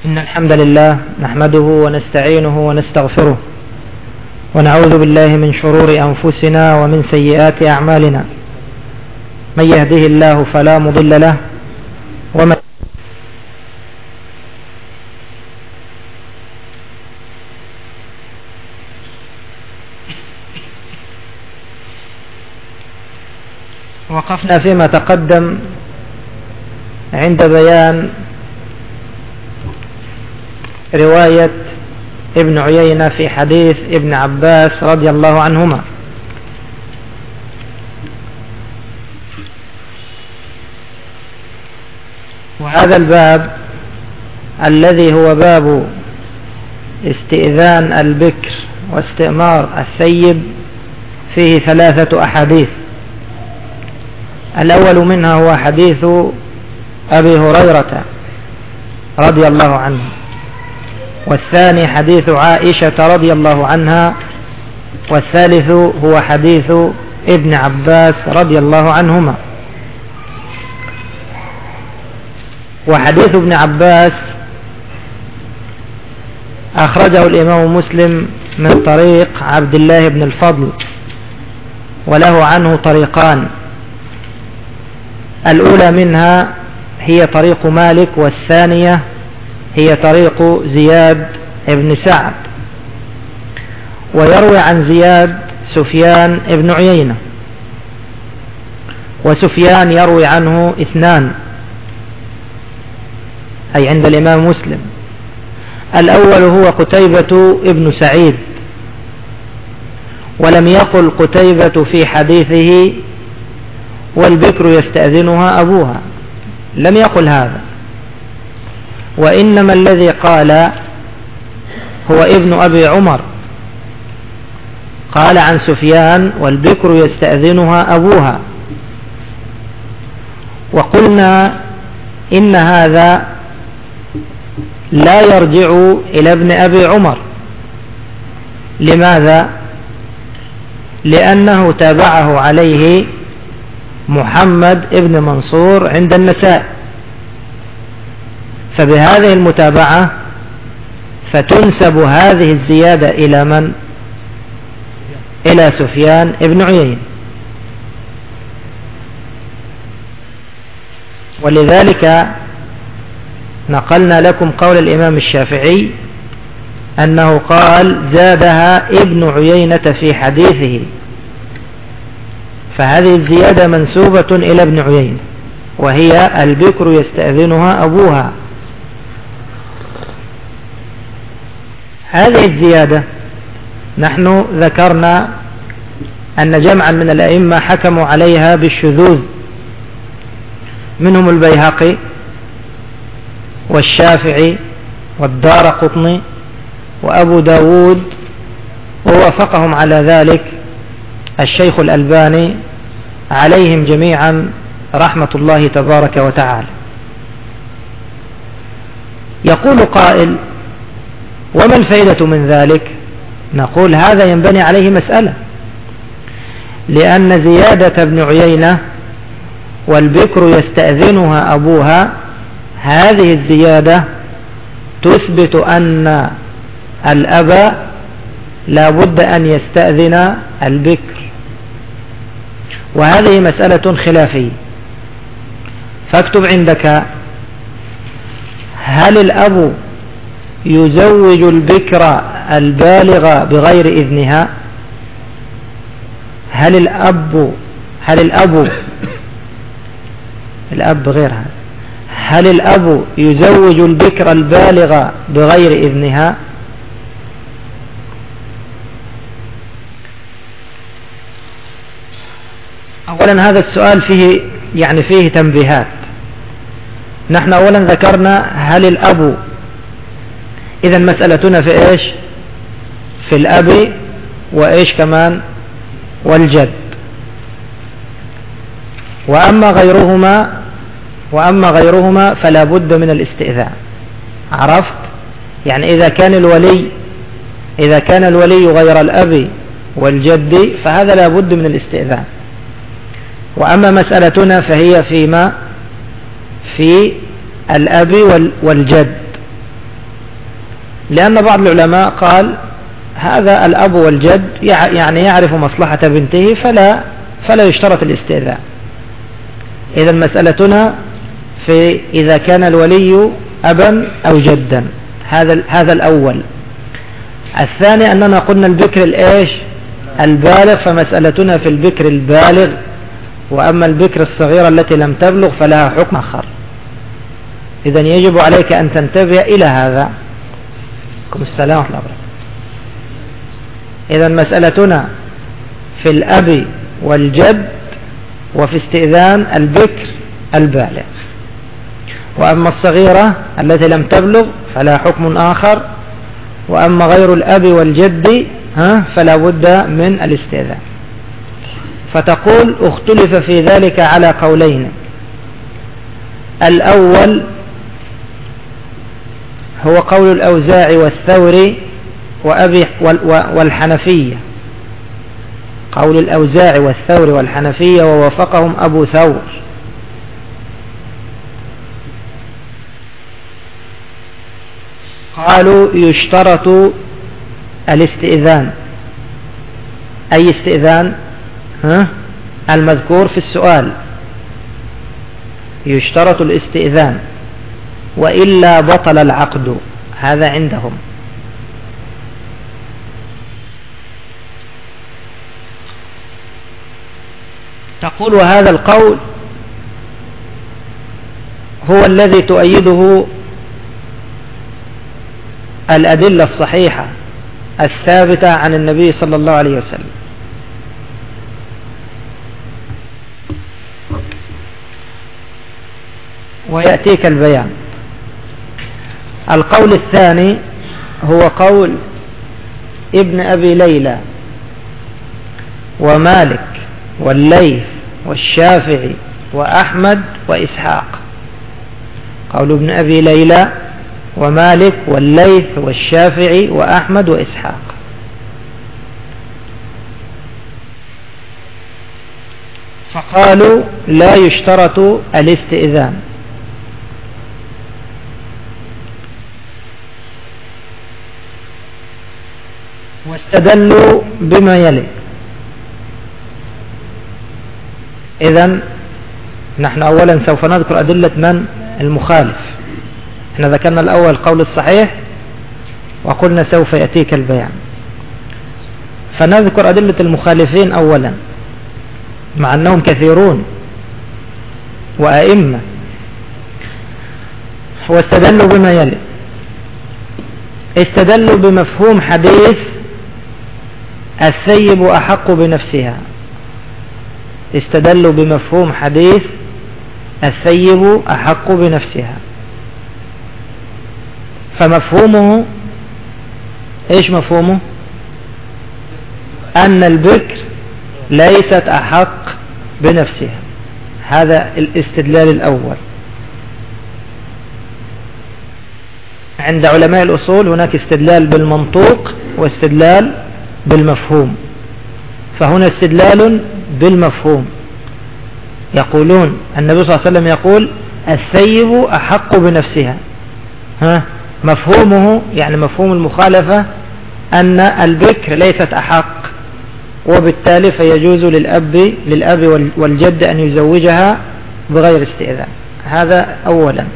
إن الحمد لله نحمده ونستعينه ونستغفره ونعوذ بالله من شرور أنفسنا ومن سيئات أعمالنا. من يهده الله فلا مضل له ومن وقفنا فيما تقدم عند بيان رواية ابن عيينة في حديث ابن عباس رضي الله عنهما. وهذا الباب الذي هو باب استئذان البكر واستئمار الثيب فيه 3 أحاديث. الأول منها هو حديث أبي هريرة رضي الله عنه، والثاني حديث عائشة رضي الله عنها، والثالث هو حديث ابن عباس رضي الله عنهما. وحديث ابن عباس أخرجه الإمام مسلم من طريق عبد الله بن الفضل، وله عنه طريقان. الأولى منها هي طريق مالك، والثانية هي طريق زياد بن سعد. ويروي عن زياد سفيان بن عيينة، وسفيان يروي عنه 2 أي عند الإمام مسلم. الأول هو قتيبة ابن سعيد، ولم يقل قتيبة في حديثه والبكر يستأذنها أبوها، لم يقل هذا، وإنما الذي قال هو ابن أبي عمر، قال عن سفيان والبكر يستأذنها أبوها. وقلنا إن هذا لا يرجع إلى ابن أبي عمر. لماذا؟ لأنه تابعه عليه محمد ابن منصور عند النساء، فبهذه المتابعة فتنسب هذه الزيادة إلى من؟ إلى سفيان ابن عيينة. ولذلك نقلنا لكم قول الإمام الشافعي أنه قال زادها ابن عيينة في حديثه، فهذه الزيادة منسوبة إلى ابن عيينة، وهي البكر يستأذنها أبوها. هذه الزيادة نحن ذكرنا أن جمعا من الأئمة حكموا عليها بالشذوذ، منهم البيهقي والشافعي والدارقطني وأبو داود، ووافقهم على ذلك الشيخ الألباني عليهم جميعا رحمة الله تبارك وتعالى. يقول قائل: وما الفائدة من ذلك؟ نقول هذا ينبني عليه مسألة، لأن زيادة ابن عيينة والبكر يستأذنها أبوها، هذه الزيادة تثبت أن الأب لا بد أن يستأذن البكر، وهذه مسألة خلافية. فاكتب عندك: هل الأب يزوج البكر البالغة بغير إذنها؟ هل الأب غير هذا، هل الأب يزوج البكر البالغة بغير إذنها؟ أولا هذا السؤال فيه تنبيهات. نحن أولا ذكرنا هل الأب، إذا مسألتنا في إيش؟ في الأب وإيش كمان؟ والجد. وأما غيرهما فلا بد من الاستئذان. عرفت؟ يعني إذا كان الولي غير الأب والجد فهذا لا بد من الاستئذان. وأما مسألتنا فهي في الأب والجد. لأن بعض العلماء قال هذا الأب والجد يعني يعرف مصلحة بنته فلا يشترط الاستئذان. إذا مسألتنا في إذا كان الولي أبا أو جدا، هذا الأول. الثاني أننا قلنا البكر البالغ، فمسألتنا في البكر البالغ، وأما البكر الصغيرة التي لم تبلغ فلها حكم آخر. إذا يجب عليك أن تنتبه إلى هذا. السلام ورحمة الله وبركاته. إذا مسألتنا في الأب والجد وفي استئذان البكر البالغ، وأما الصغيرة التي لم تبلغ فلا حكم آخر، وأما غير الأب والجد فلا بد من الاستئذان. فتقول اختلف في ذلك على قولين. الأول هو قول الأوزاعي والثوري والحنفية، قول الأوزاعي والثوري والحنفية، ووافقهم أبو ثور. قالوا يشترط الاستئذان. أي استئذان؟ المذكور في السؤال، يشترط الاستئذان وإلا بطل العقد. هذا عندهم. تقول وهذا القول هو الذي تؤيده الأدلة الصحيحة الثابتة عن النبي صلى الله عليه وسلم. ويأتيك البيان. القول الثاني هو قول ابن أبي ليلى ومالك والليث والشافعي وأحمد وإسحاق. قول ابن أبي ليلى ومالك والليث والشافعي وأحمد وإسحاق. فقالوا لا يشترط الاستئذان. واستدلوا بما يلي. إذن نحن أولا سوف نذكر أدلة من المخالف. احنا ذكرنا الأول قول الصحيح وقلنا سوف يأتيك البيان، فنذكر أدلة المخالفين أولا، مع أنهم كثيرون وأئمة. واستدلوا بما يلي. استدلوا بمفهوم حديث الثيب أحق بنفسها. استدلوا بمفهوم حديث الثيب أحق بنفسها. فمفهومه ايش مفهومه؟ أن البكر ليست أحق بنفسها. هذا الاستدلال الأول. عند علماء الأصول هناك استدلال بالمنطوق واستدلال بالمفهوم. فهنا استدلال بالمفهوم. يقولون النبي صلى الله عليه وسلم يقول الثيب أحق بنفسها. مفهومه يعني مفهوم المخالفة أن البكر ليست أحق، وبالتالي فيجوز للأب والجد أن يزوجها بغير استئذان. هذا أولا.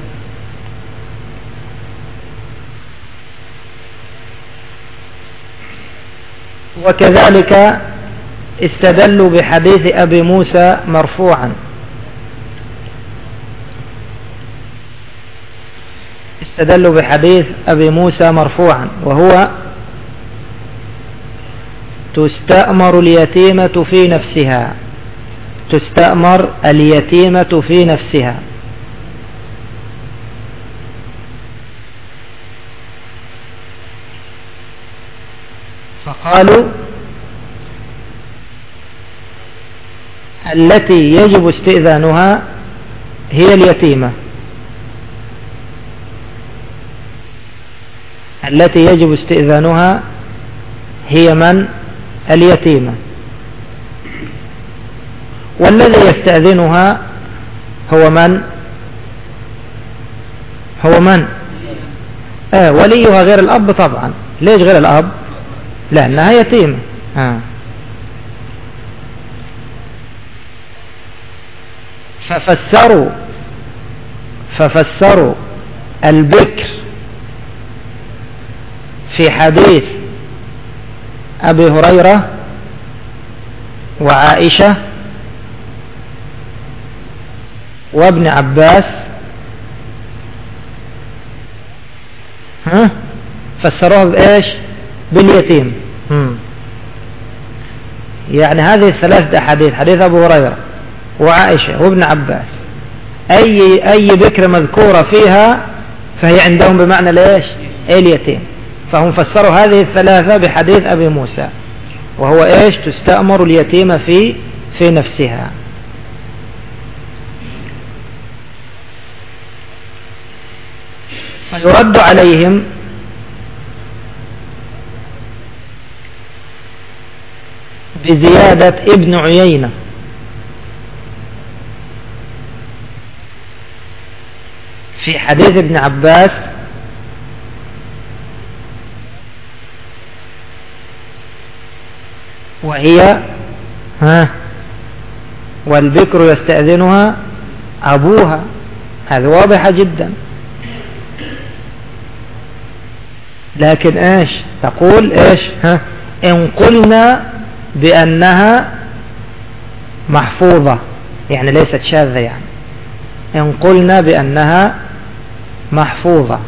وكذلك استدلوا بحديث أبي موسى مرفوعا. استدلوا بحديث أبي موسى مرفوعا، وهو تستأمر اليتيمة في نفسها. تستأمر اليتيمة في نفسها. فقالوا التي يجب استئذانها هي اليتيمة. التي يجب استئذانها هي من؟ اليتيمة. والذي يستأذنها هو من؟ وليها غير الأب طبعا. ليش غير الأب؟ لأنها يتيمة. ففسروا البكر في حديث أبي هريرة وعائشة وابن عباس، فسروها بإيش؟ باليتيم. يعني هذه الثلاثة أحاديث، حديث أبو هريرة وعائشة وابن عباس، أي بكر مذكورة فيها فهي عندهم بمعنى ليش؟ اليتيم. فهم فسروا هذه الثلاثة بحديث أبي موسى، وهو إيش؟ تستأمر اليتيمة في نفسها. فيرد عليهم بزيادة ابن عيينة في حديث ابن عباس وهي والبكر يستأذنها أبوها. هذا واضحة جدا. لكن ايش تقول؟ ايش ان قلنا بأنها محفوظة، يعني ليست شاذة، يعني ان قلنا بأنها محفوظة،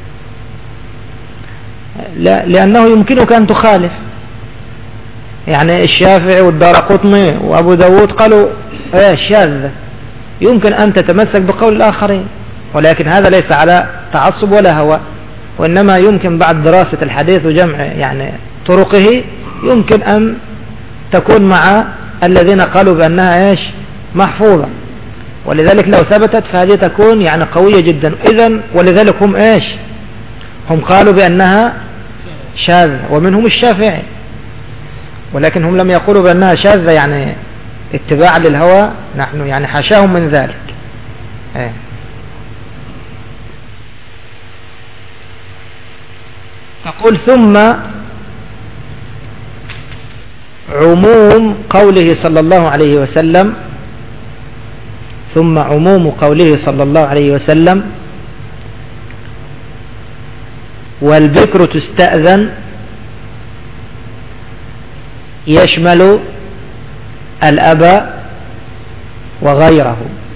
لا، لأنه يمكنك أن تخالف. يعني الشافعي والدارقطني وأبو داود قالوا شاذة، يمكن أن تتمسك بقول الآخرين، ولكن هذا ليس على تعصب ولا هوى، وإنما يمكن بعد دراسة الحديث وجمع يعني طرقه يمكن أن تكون مع الذين قالوا بأنها محفوظة. ولذلك لو ثبتت فهذه تكون يعني قوية جدا. إذن ولذلك هم قالوا بأنها شاذة، ومنهم الشافعي، ولكن هم لم يقولوا بأنها شاذة يعني اتباع للهوى، نحن يعني حاشاهم من ذلك. تقول ثم عموم قوله صلى الله عليه وسلم، ثم عموم قوله صلى الله عليه وسلم والبكر تستأذن يشمل الأب وغيره.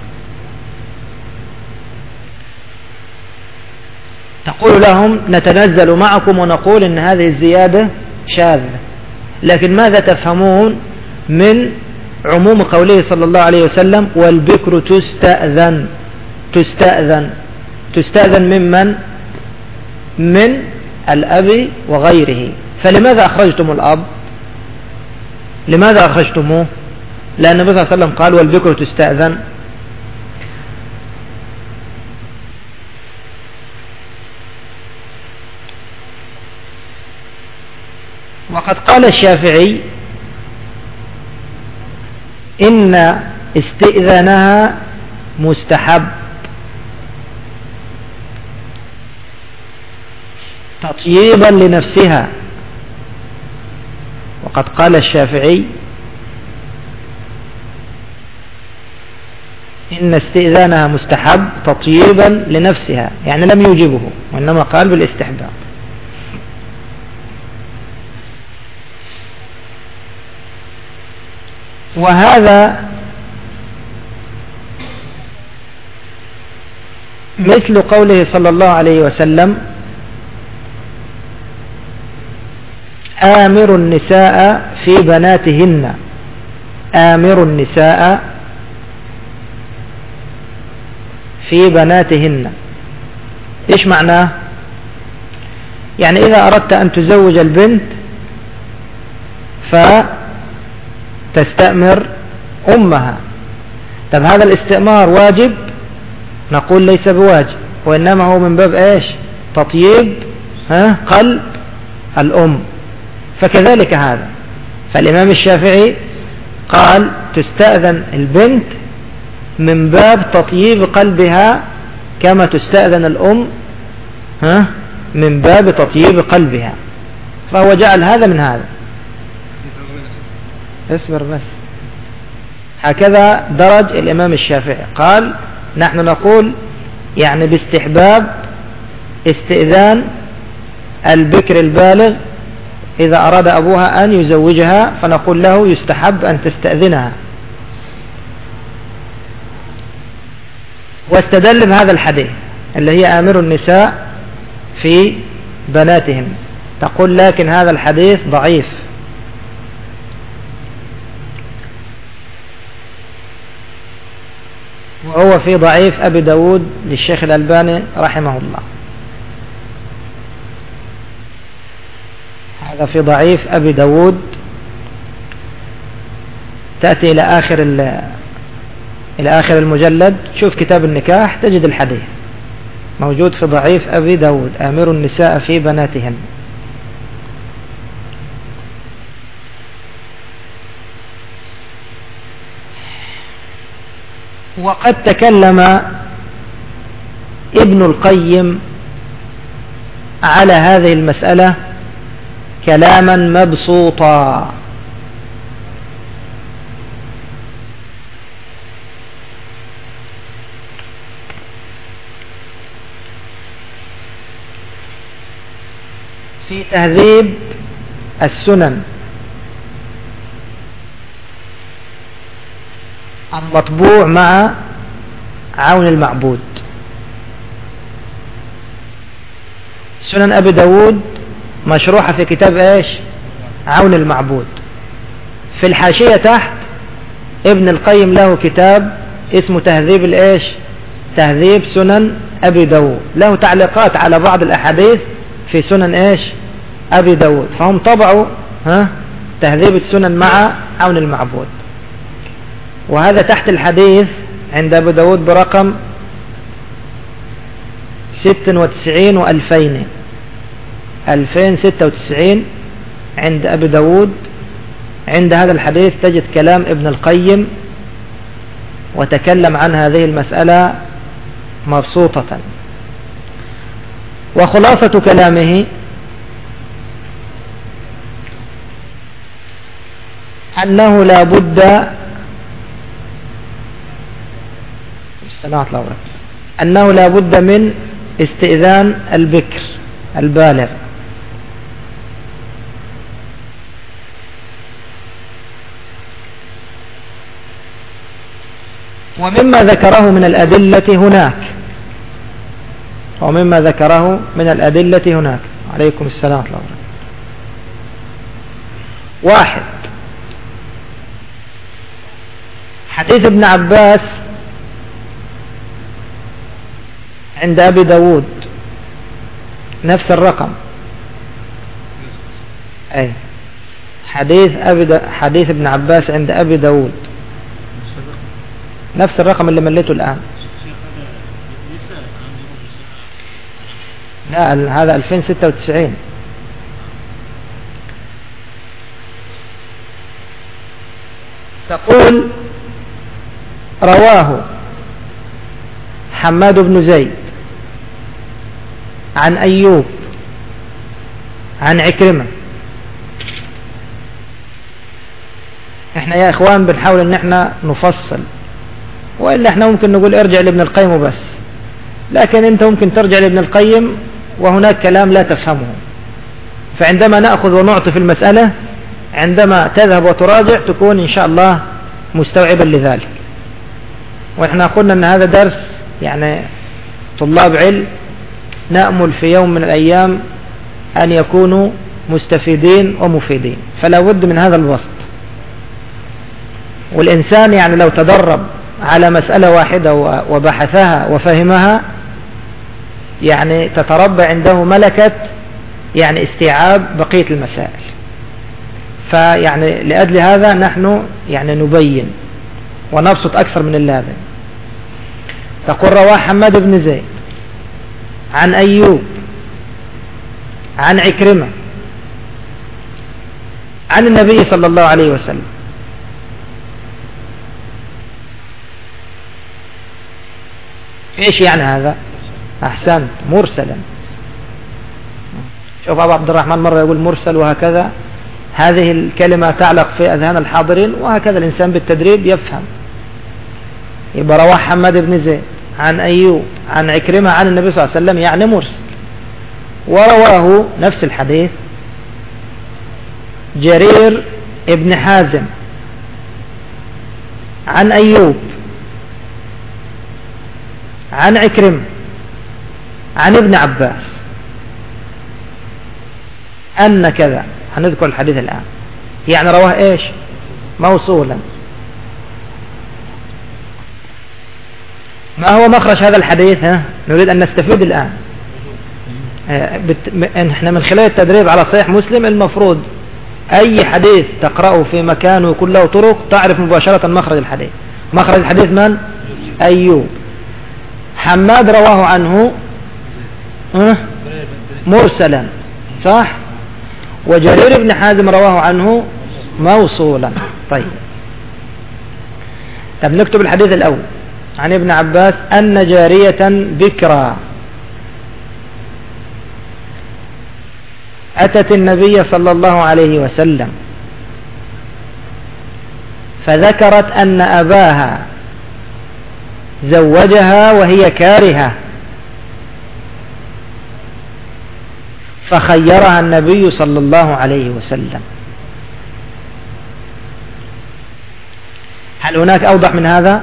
تقول لهم نتنزل معكم ونقول إن هذه الزيادة شاذة، لكن ماذا تفهمون من عموم قوله صلى الله عليه وسلم والبكر تستأذن ممن؟ من الأب وغيره. فلماذا أخرجتم الأب؟ لماذا أخرجتموه؟ لأن النبي صلى الله عليه وسلم قال والبكر تستأذن. وقد قال الشافعي إن استئذانها مستحب تطييبا لنفسها. وقد قال الشافعي إن استئذانها مستحب تطييبا لنفسها، يعني لم يوجبه وإنما قال بالاستحباب. وهذا مثل قوله صلى الله عليه وسلم آمر النساء في بناتهن، آمر النساء في بناتهن. إيش معناه؟ يعني إذا أردت أن تزوج البنت فتستأمر أمها. طب هذا الاستئمار واجب؟ نقول ليس بواجب، وإنما هو من باب إيش؟ تطييب قلب الأم. فكذلك هذا، فالإمام الشافعي قال تستأذن البنت من باب تطييب قلبها كما تستأذن الأم من باب تطيب قلبها، فهو جعل هذا من هذا. اصبر بس. هكذا درج الإمام الشافعي، قال نحن نقول يعني باستحباب استئذان البكر البالغ إذا أراد أبوها أن يزوجها، فنقول له يستحب أن تستأذنها. واستدل بهذا الحديث اللي هي آمر النساء في بناتهم، تقول لكن هذا الحديث ضعيف. وهو في ضعيف أبي داود للشيخ الألباني رحمه الله. هذا في ضعيف أبي داود، تأتي إلى آخر المجلد، شوف كتاب النكاح تجد الحديث موجود في ضعيف أبي داود، آمر النساء في بناتهن. وقد تكلم ابن القيم على هذه المسألة كلاما مبسوطا، في تهذيب السنن المطبوع مع عون المعبود. سنن أبي داود مشروحة في كتاب ايش؟ عون المعبود. في الحاشية تحت ابن القيم له كتاب اسمه تهذيب الايش؟ تهذيب سنن أبي داود، له تعليقات على بعض الأحاديث في سنن ايش؟ أبي داود، فهم طبعوا تهذيب السنن مع عون المعبود. وهذا تحت الحديث عند أبي داود برقم 96 و2000، 2096 عند أبي داود. عند هذا الحديث تجد كلام ابن القيم، وتكلم عن هذه المسألة مبسوطة. وخلاصة كلامه أنه لا بد من استئذان البكر البالغ، ومما ذكره من الأدلة هناك عليكم السلام ورحمة الله. واحد، حديث ابن عباس عند أبي داود نفس الرقم، أي حديث ابن عباس عند أبي داود نفس الرقم اللي مليته الآن. لا هذا 2096. تقول رواه حماد بن زيد عن أيوب عن عكرمة. احنا يا اخوان بنحاول ان احنا نفصل، وإلا احنا ممكن نقول ارجع لابن القيم وبس، لكن انت ممكن ترجع لابن القيم وهناك كلام لا تفهمه، فعندما نأخذ ونعطي في المسألة عندما تذهب وتراجع تكون إن شاء الله مستوعبا لذلك. وإحنا قلنا أن هذا درس يعني طلاب علم، نأمل في يوم من الأيام أن يكونوا مستفيدين ومفيدين، فلا بد من هذا الوسط. والإنسان يعني لو تدرب على مسألة واحدة وبحثها وفهمها يعني تتربى عنده ملكة يعني استيعاب بقية المسائل. فيعني لأجل هذا نحن يعني نبين ونبسط أكثر من اللازم. تقول رواه حماد بن زيد عن أيوب عن عكرمة عن النبي صلى الله عليه وسلم. ايش يعني هذا؟ احسنت، مرسلا. شوف أبو عبد الرحمن مرة يقول مرسل وهكذا، هذه الكلمة تعلق في أذهان الحاضرين، وهكذا الإنسان بالتدريب يفهم. يبقى رواه حماد بن زيد عن أيوب عن عكرمة عن النبي صلى الله عليه وسلم يعني مرسل. ورواه نفس الحديث جرير ابن حازم عن أيوب عن عكرمة عن ابن عباس أن كذا. هنذكر الحديث الآن. يعني رواه إيش؟ موصولا. ما هو مخرج هذا الحديث؟ نريد أن نستفيد الآن. احنا من خلال التدريب على صحيح مسلم المفروض أي حديث تقرأه في مكان ويكون له طرق تعرف مباشرة مخرج الحديث. مخرج الحديث من؟ أيوب. حماد رواه عنه مرسلا، صح؟ وجرير بن حازم رواه عنه موصولا. طيب نكتب الحديث الأول. عن ابن عباس أن جارية بكرا أتت النبي صلى الله عليه وسلم فذكرت أن أباها زوجها وهي كارهة، فخيرها النبي صلى الله عليه وسلم. هل هناك أوضح من هذا؟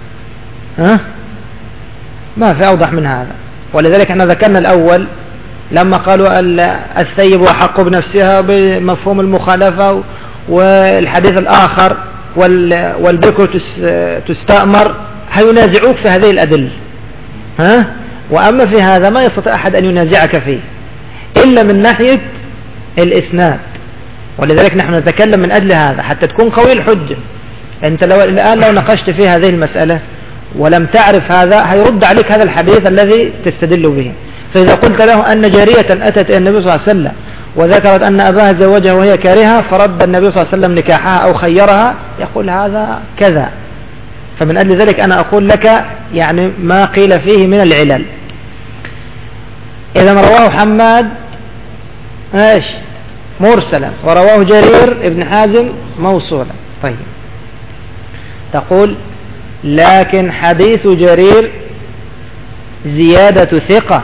ما في أوضح من هذا. ولذلك احنا ذكرنا الأول لما قالوا الثيب أحق بنفسها بمفهوم المخالفة، والحديث الآخر والبكر تستأمر، هينازعوك في هذه الأدلة. وأما في هذا ما يستطيع أحد أن ينازعك فيه إلا من ناحية الإسناد. ولذلك نحن نتكلم من أجل هذا حتى تكون قوي الحجة. أنت الآن لو ناقشت في هذه المسألة ولم تعرف هذا هيرد عليك هذا الحديث الذي تستدل به. فإذا قلت له أن جارية أتت النبي صلى الله عليه وسلم وذكرت أن أباها زوجها وهي كارهة فرد النبي صلى الله عليه وسلم نكاحها أو خيرها، يقول هذا كذا. فمن أجل ذلك أنا أقول لك يعني ما قيل فيه من العلل. إذا رواه حماد ايش؟ مرسلا، ورواه جرير ابن حازم موصولا. طيب تقول لكن حديث جرير زيادة ثقة.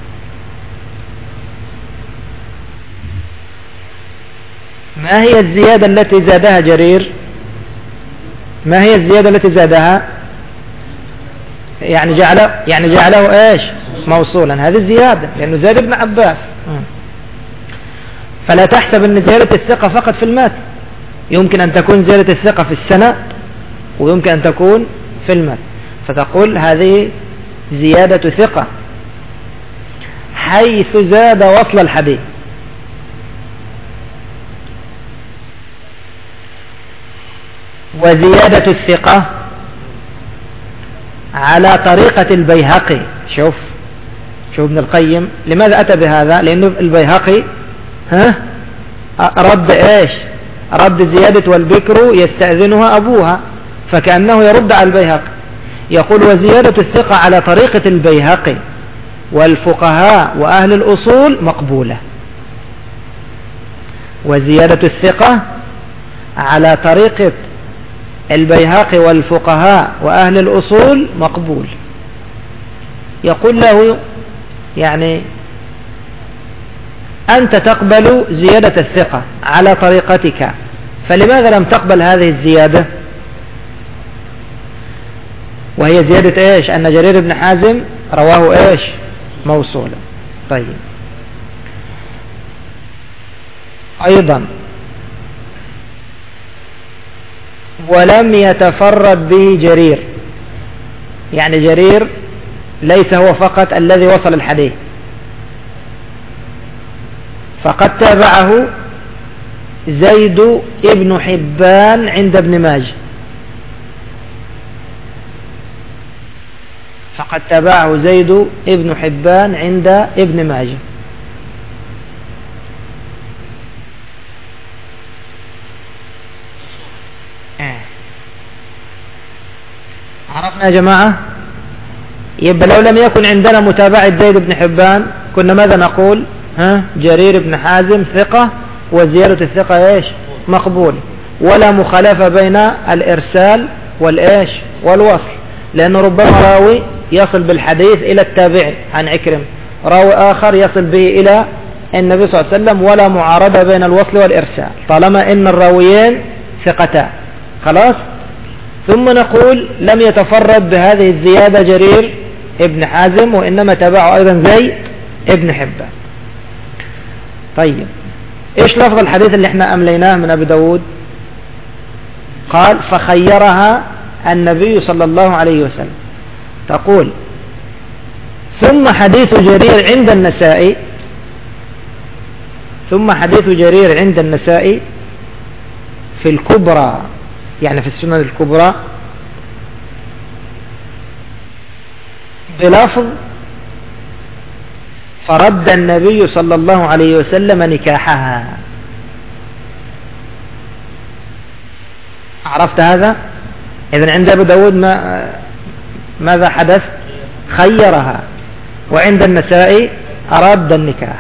ما هي الزيادة التي زادها جرير؟ ما هي الزيادة التي زادها؟ يعني جعله ايش؟ موصولا. هذه الزيادة لأنه زاد ابن عباس. فلا تحسب أن زيادة الثقة فقط في المات، يمكن أن تكون زيادة الثقة في السنة ويمكن أن تكون في المات. فتقول هذه زيادة ثقة حيث زاد وصل الحديث. وزيادة الثقة على طريقة البيهقي. شوف ابن القيم لماذا أتى بهذا؟ لأنه البيهقي رد ايش؟ رد زيادة والبكر يستأذنها أبوها، فكأنه يرد على البيهقي. يقول وزيادة الثقة على طريقة البيهقي والفقهاء وأهل الأصول مقبولة. وزيادة الثقة على طريقة البيهقي والفقهاء وأهل الأصول مقبول. يقول له يعني أنت تقبل زيادة الثقة على طريقتك، فلماذا لم تقبل هذه الزيادة؟ وهي زيادة ايش؟ أن جرير بن حازم رواه ايش؟ موصولا. طيب أيضا ولم يتفرد به جرير، يعني جرير ليس هو فقط الذي وصل الحديث، فقد تابعه زيد ابن حبان عند ابن ماجه. فقد تابعه زيد ابن حبان عند ابن ماجه. عرفنا يا جماعة؟ يبقى لو لم يكن عندنا متابعة زيد بن حبان كنا ماذا نقول؟ جرير بن حازم ثقة، وزيادة الثقة ايش؟ مقبول، ولا مخالفة بين الإرسال والإيش والوصل، لأنه ربما راوي يصل بالحديث إلى التابعي عن عكرمة، راوي آخر يصل به إلى النبي صلى الله عليه وسلم، ولا معارضة بين الوصل والإرسال طالما إن الراويين ثقتان. خلاص. ثم نقول لم يتفرد بهذه الزيادة جرير ابن حازم، وإنما تبعه أيضا زي ابن حبان. طيب إيش لفظ الحديث اللي احنا أمليناه من أبي داود؟ قال فخيرها النبي صلى الله عليه وسلم. تقول ثم حديث جرير عند النسائي، ثم حديث جرير عند النسائي في الكبرى، يعني في السنن الكبرى، بلفظ فرد النبي صلى الله عليه وسلم نكاحها. عرفت هذا؟ إذن عند أبي داود ماذا حدث؟ خيرها، وعند النسائي أراد النكاح.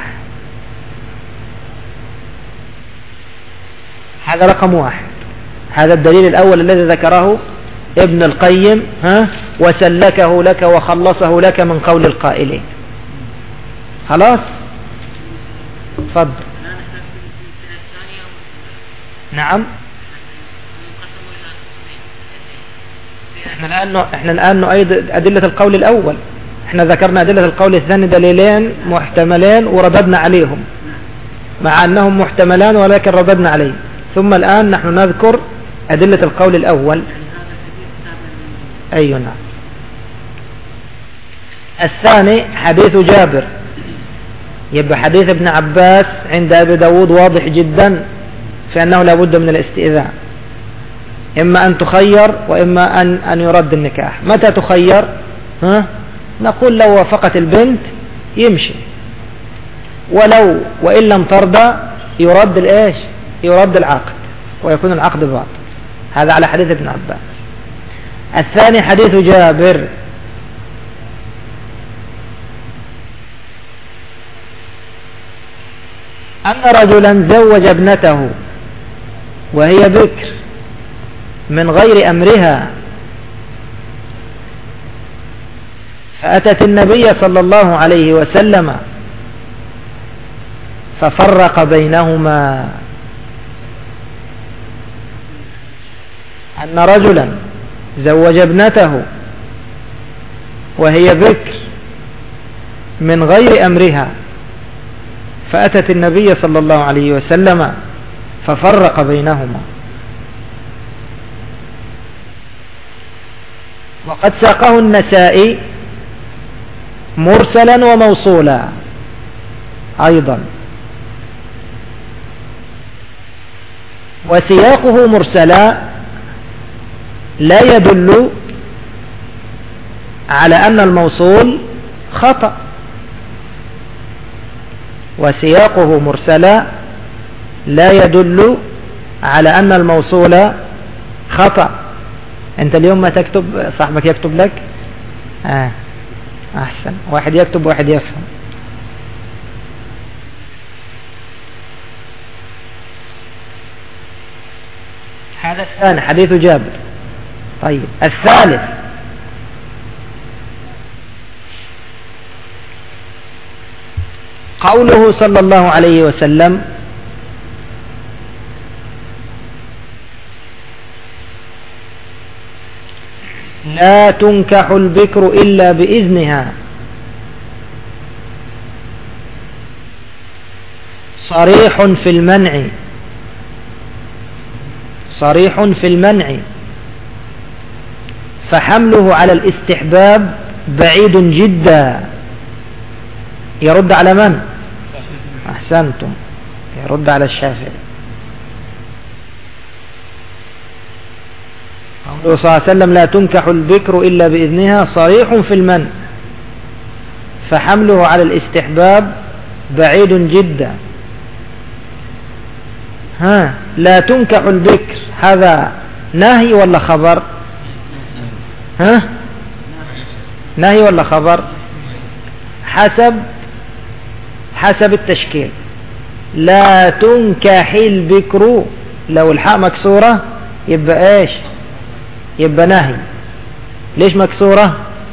هذا رقم واحد، هذا الدليل الأول الذي ذكره ابن القيم وسلكه لك وخلصه لك من قول القائلين. خلاص. تفضل. نعم. احنا الآن نؤيد أدلة القول الأول، احنا ذكرنا أدلة القول الثاني دليلين محتملين ورددنا عليهم، مع أنهم محتملان ولكن رددنا عليه، ثم الآن نحن نذكر أدلة القول الأول. أي نعم. الثاني حديث جابر، يبقى حديث ابن عباس عند أبي داود واضح جدا في أنه لا بد من الاستئذان، إما أن تخير وإما أن يرد النكاح. متى تخير؟ نقول لو وافقت البنت يمشي، وإن لم ترضى يرد الإيش؟ يرد العقد ويكون العقد باطل. هذا على حديث ابن عباس. الثاني حديث جابر، أن رجلا زوج ابنته وهي بكر من غير أمرها، فأتت النبي صلى الله عليه وسلم ففرق بينهما. أن رجلا زوج ابنته وهي بكر من غير أمرها، فأتت النبي صلى الله عليه وسلم ففرق بينهما. وقد ساقه النسائي مرسلا وموصولا أيضا، وسياقه مرسلا لا يدل على أن الموصول خطأ، وسياقه مرسلا لا يدل على أن الموصول خطأ. أنت اليوم ما تكتب، صاحبك يكتب لك؟ أحسن، واحد يكتب واحد يفهم. هذا الثاني حديث جابر. طيب الثالث قوله صلى الله عليه وسلم لا تنكح البكر إلا بإذنها، صريح في المنع، صريح في المنع، فحمله على الاستحباب بعيد جدا. يرد على من؟ أحسنتم، يرد على الشافعي. قوله صلى الله عليه وسلم لا تنكح البكر إلا بإذنها صريح في المنع، فحمله على الاستحباب بعيد جدا. لا تنكح البكر هذا نهي ولا خبر؟ نهي ولا خبر؟ حسب التشكيل. لا تنكح البكر، لو الحاء مكسورة يبقى ايش؟ يبقى نهي. ليش مكسورة؟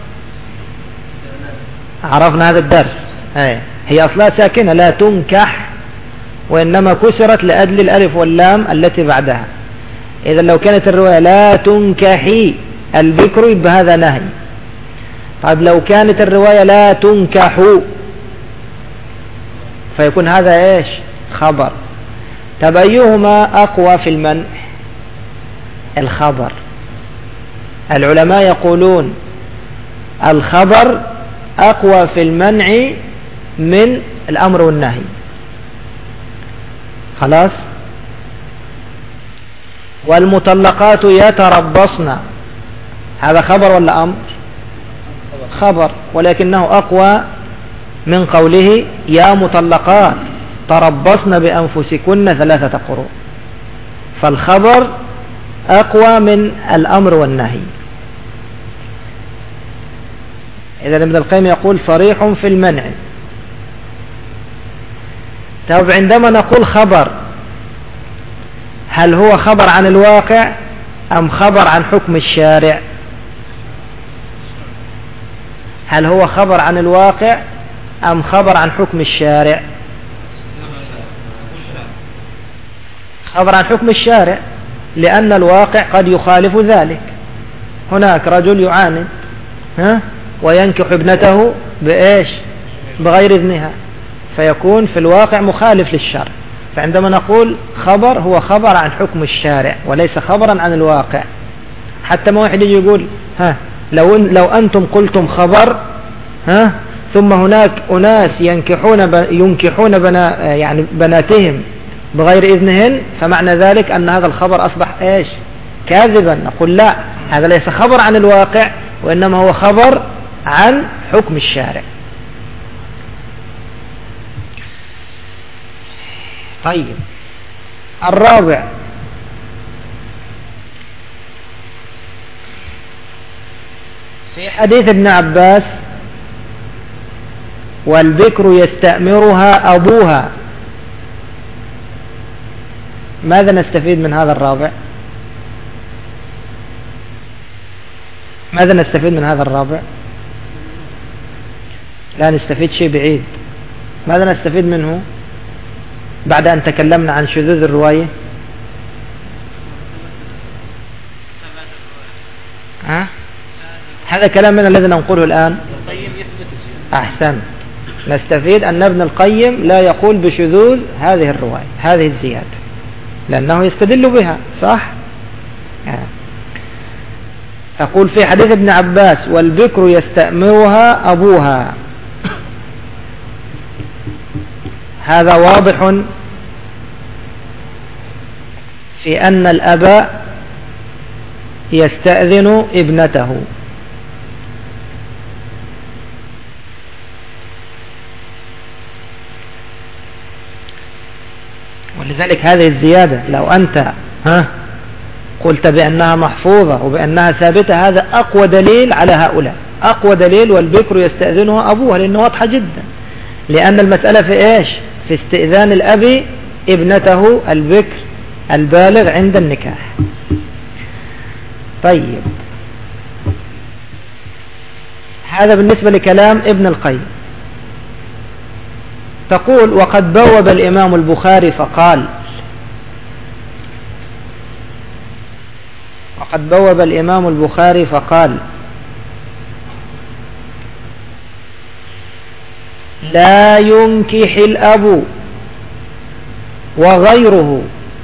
عرفنا هذا الدرس. هي أصلها ساكنة لا تنكح، وإنما كسرت لأجل الألف واللام التي بعدها. إذا لو كانت الرواية لا تنكحي البكر يبقى هذا نهي. طيب لو كانت الرواية لا تنكحوا فيكون هذا ايش؟ خبر. طب أيهما أقوى في المنع؟ الخبر. العلماء يقولون الخبر أقوى في المنع من الأمر والنهي. خلاص. والمطلقات يتربصن، هذا خبر ولا أمر؟ خبر، ولكنه أقوى من قوله يا مطلقات تربصن بأنفسكن 3 قروء. فالخبر أقوى من الأمر والنهي. إذا ابن القيم يقول صريح في المنع. طيب عندما نقول خبر، هل هو خبر عن الواقع أم خبر عن حكم الشارع؟ هل هو خبر عن الواقع أم خبر عن حكم الشارع؟ خبر عن حكم الشارع، لأن الواقع قد يخالف ذلك. هناك رجل يعاند وينكح ابنته بإيش؟ بغير إذنها، فيكون في الواقع مخالف للشرع. فعندما نقول خبر هو خبر عن حكم الشارع وليس خبرا عن الواقع. حتى ما واحد يجي يقول لو أنتم قلتم خبر ثم هناك أناس ينكحون بناتهم بغير إذنهن، فمعنى ذلك أن هذا الخبر أصبح إيش؟ كاذبا. نقول لا، هذا ليس خبر عن الواقع، وإنما هو خبر عن حكم الشارع. طيب الرابع، في حديث ابن عباس والبكر يستأمرها أبوها، ماذا نستفيد من هذا الرابع؟ ماذا نستفيد من هذا الرابع؟ لا نستفيد شيء بعيد. ماذا نستفيد منه بعد أن تكلمنا عن شذوذ الرواية؟ هذا كلام من الذي ننقله الآن. أحسن. نستفيد أن ابن القيم لا يقول بشذوذ هذه الرواية، هذه الزيادة، لأنه يستدل بها. صح؟ تقول في حديث ابن عباس والبكر يستأمرها أبوها، هذا واضح في أن الأب يستأذن ابنته. ولذلك هذه الزيادة لو أنت قلت بأنها محفوظة وبأنها ثابتة، هذا أقوى دليل على هؤلاء، أقوى دليل والبكر يستأذنها أبوها، لأنه واضحة جدا. لأن المسألة في إيش؟ في استئذان الأب ابنته البكر البالغ عند النكاح. طيب هذا بالنسبة لكلام ابن القيم. تقول وقد بوب الإمام البخاري فقال، وقد بوب الإمام البخاري فقال لا ينكح الأب وغيره،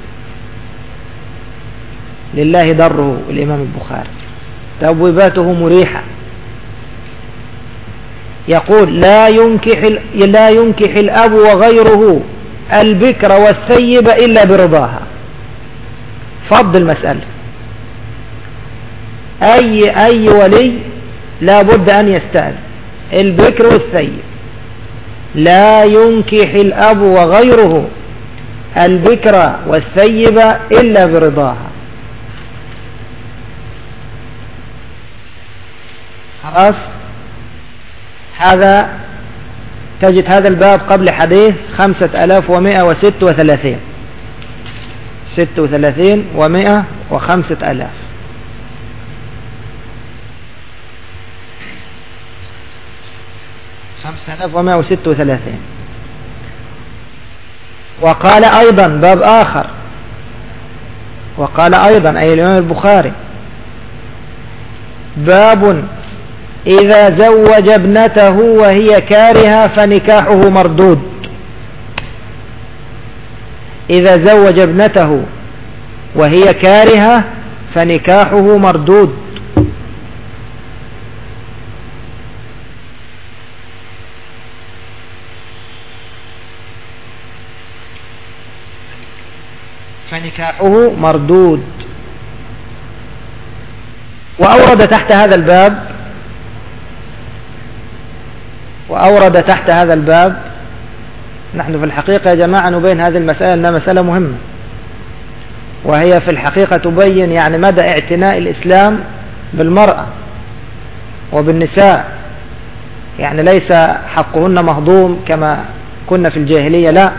لله دره الإمام البخاري، تبويباته مريحة. يقول لا ينكح الأب وغيره البكر والثيب إلا برضاها. فض المسألة، أي ولي لا بد أن يستأذن البكر والثيب. لا ينكح الأب وغيره البكر والثيب إلا برضاها. خلاص، هذا تجد هذا الباب قبل حديث 5136 36 و100 و5000. وقال أيضا باب آخر، وقال أيضا أي الإمام البخاري: باب إذا زوج ابنته وهي كارهة فنكاحه مردود. إذا زوج ابنته وهي كارهة فنكاحه مردود. فنكاحه مردود. وأورد تحت هذا الباب نحن في الحقيقة يا جماعة نبين هذه المسألة أنها مسألة مهمة، وهي في الحقيقة تبين يعني مدى اعتناء الإسلام بالمرأة وبالنساء، يعني ليس حقهن مهضوم كما كنا في الجاهلية، لا.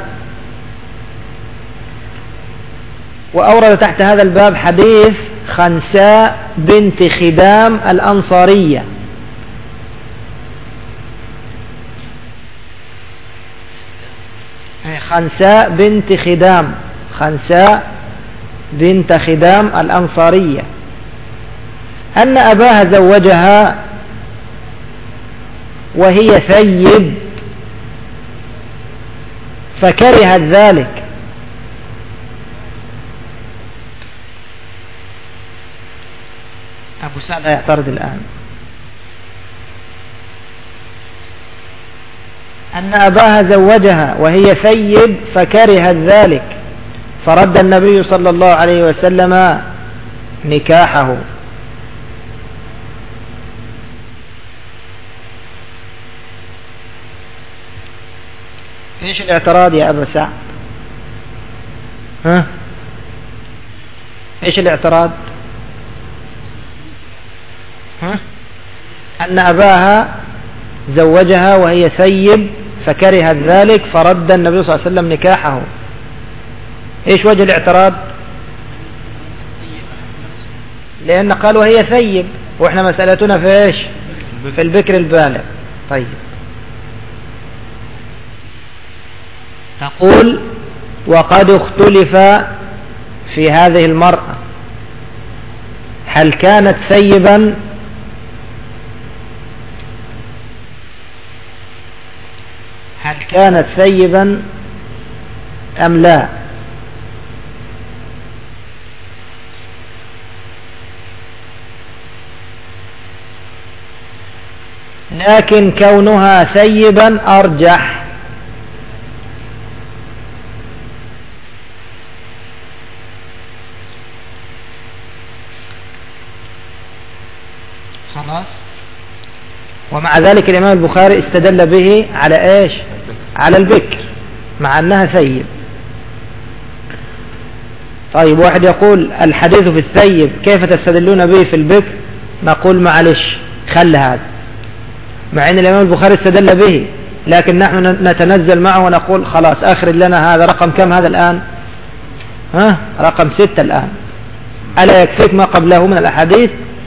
وأورد تحت هذا الباب حديث خنساء بنت خدام الأنصارية. خنساء بنت خدام الأنصارية أن أباها زوجها وهي ثيب فكرهت ذلك. أبو سعد يعترض الآن. أن أباها زوجها وهي ثيب فكرهت ذلك فرد النبي صلى الله عليه وسلم نكاحه. ايش الاعتراض يا أبا سعد؟ ايش الاعتراض؟ أن أباها زوجها وهي ثيب فكرهت ذلك فرد النبي صلى الله عليه وسلم نكاحه. ايش وجه الاعتراض؟ لأن قال وهي ثيب، واحنا مسألتنا في ايش؟ في البكر البالغ. طيب، تقول وقد اختلف في هذه المرأة هل كانت ثيبا أم لا؟ لكن كونها ثيبا أرجح. خلاص. ومع ذلك الإمام البخاري استدل به على إيش؟ على البكر مع أنها ثيب. طيب، واحد يقول الحديث في الثيب كيف تستدلون به في البكر؟ نقول معلش خل هذا، مع أن الإمام البخاري استدل به، لكن نحن نتنزل معه ونقول خلاص أخرج لنا هذا رقم كم هذا الآن؟ رقم 6 الآن. ألا يكفيك ما قبله من الأحاديث؟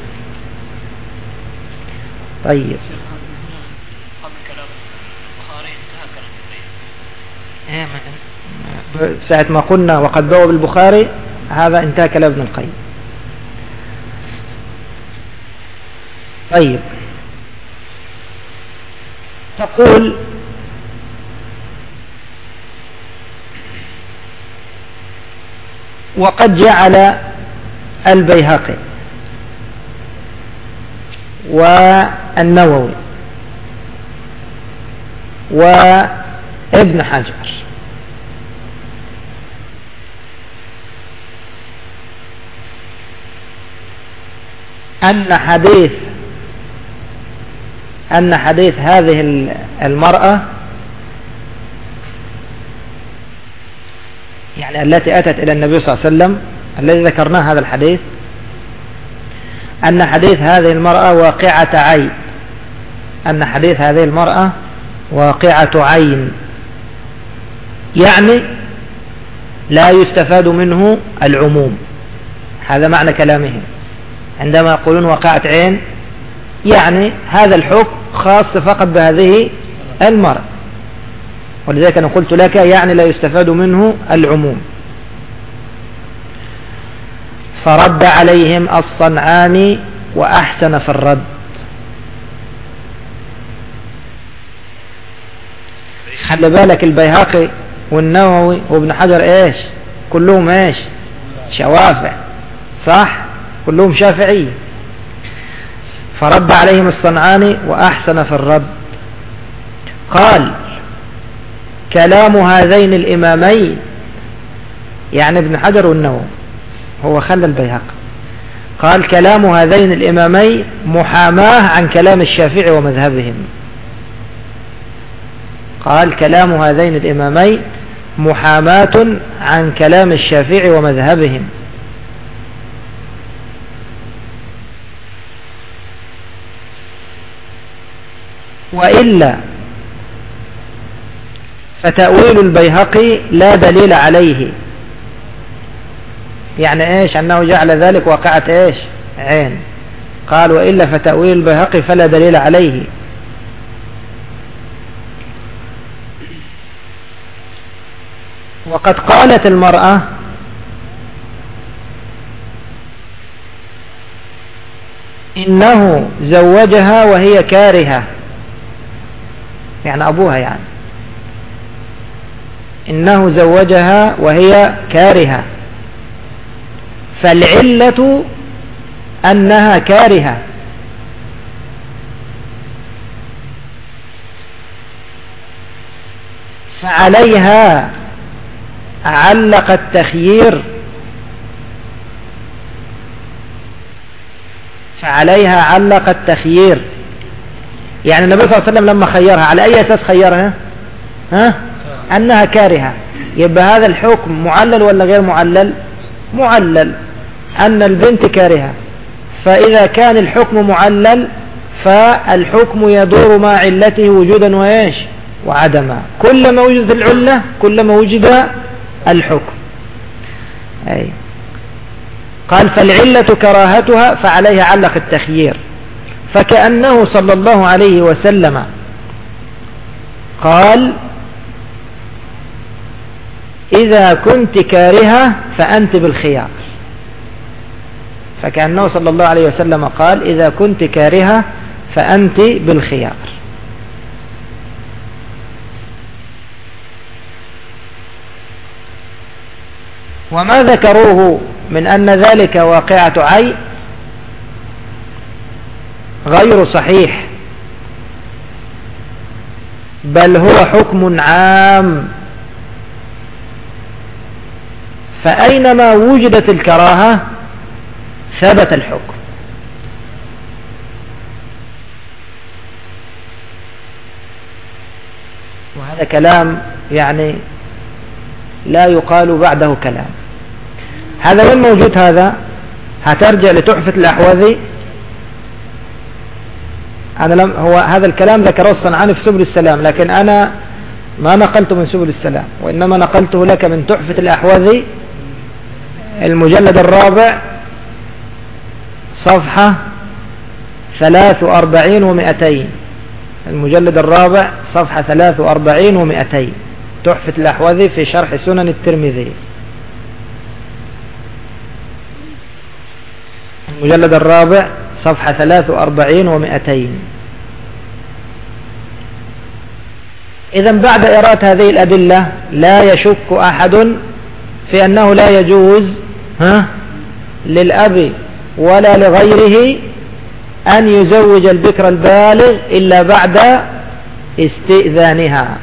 طيب، ساعة ما قلنا وقد بوب البخاري هذا انتهى كلام ابن القيم. طيب، تقول وقد جعل البيهقي والنووي وابن حجر أن حديث هذه المرأة يعني التي أتت إلى النبي صلى الله عليه وسلم الذي ذكرناه هذا الحديث، أن حديث هذه المرأة واقعة عين، أن حديث هذه المرأة واقعة عين، يعني لا يستفاد منه العموم. هذا معنى كلامهم عندما يقولون واقعة عين، يعني هذا الحكم خاص فقط بهذه المرأة، ولذلك أنا قلت لك يعني لا يستفاد منه العموم. فرد عليهم الصنعاني وأحسن في الرد. خلي بالك البيهقي والنووي وابن حجر ايش؟ كلهم ايش؟ شوافع، صح؟ كلهم شافعي. فرد عليهم الصنعاني وأحسن في الرد. قال كلام هذين الإمامين، يعني ابن حجر والنووي، هو خلى البيهقي، قال كلام هذين الإمامين محاماة عن كلام الشافعي ومذهبهم. قال كلام هذين الإمامين محاماة عن كلام الشافعي ومذهبهم. وإلا فتأويل البيهقي لا دليل عليه. يعني ايش؟ أنه جعل ذلك واقعة ايش؟ عين. قال وإلا فتأويل البيهقي فلا دليل عليه. وقد قالت المرأة إنه زوجها وهي كارهة، يعني أبوها، يعني إنه زوجها وهي كارهة، فالعلة أنها كارهة، فعليها علق التخيير، فعليها علق التخيير. يعني النبي صلى الله عليه وسلم لما خيرها على أي أساس خيرها؟ أنها كارهة. يبقى هذا الحكم معلل ولا غير معلل؟ معلل، أن البنت كارهة. فإذا كان الحكم معلل فالحكم يدور مع علته وجودا وإيش وعدما. كلما وجدت العلة كلما وجد الحكم. أي. قال فالعلة كراهتها فعليها علق التخيير. فكأنه صلى الله عليه وسلم قال إذا كنت كارهة فأنت بالخيار. فكأنه صلى الله عليه وسلم قال إذا كنت كارهة فأنت بالخيار. وما ذكروه من أن ذلك واقعة عين غير صحيح، بل هو حكم عام، فأينما وجدت الكراهة ثبت الحكم. وهذا كلام يعني لا يقال بعده كلام. هذا وين موجود؟ هذا هترجع لتحفة الأحوذي. هو هذا الكلام ذكره الصنعاني في سبل السلام، لكن أنا ما نقلته من سبل السلام، وإنما نقلته لك من تحفة الأحوذي المجلد الرابع صفحة 43 و200. المجلد الرابع صفحة 43 و200، تحفة الأحوذي في شرح سنن الترمذي. المجلد الرابع صفحة 43 و200. إذن بعد إرادة هذه الأدلة لا يشك أحد في أنه لا يجوز للأب ولا لغيره أن يزوج البكر البالغ إلا بعد استئذانها.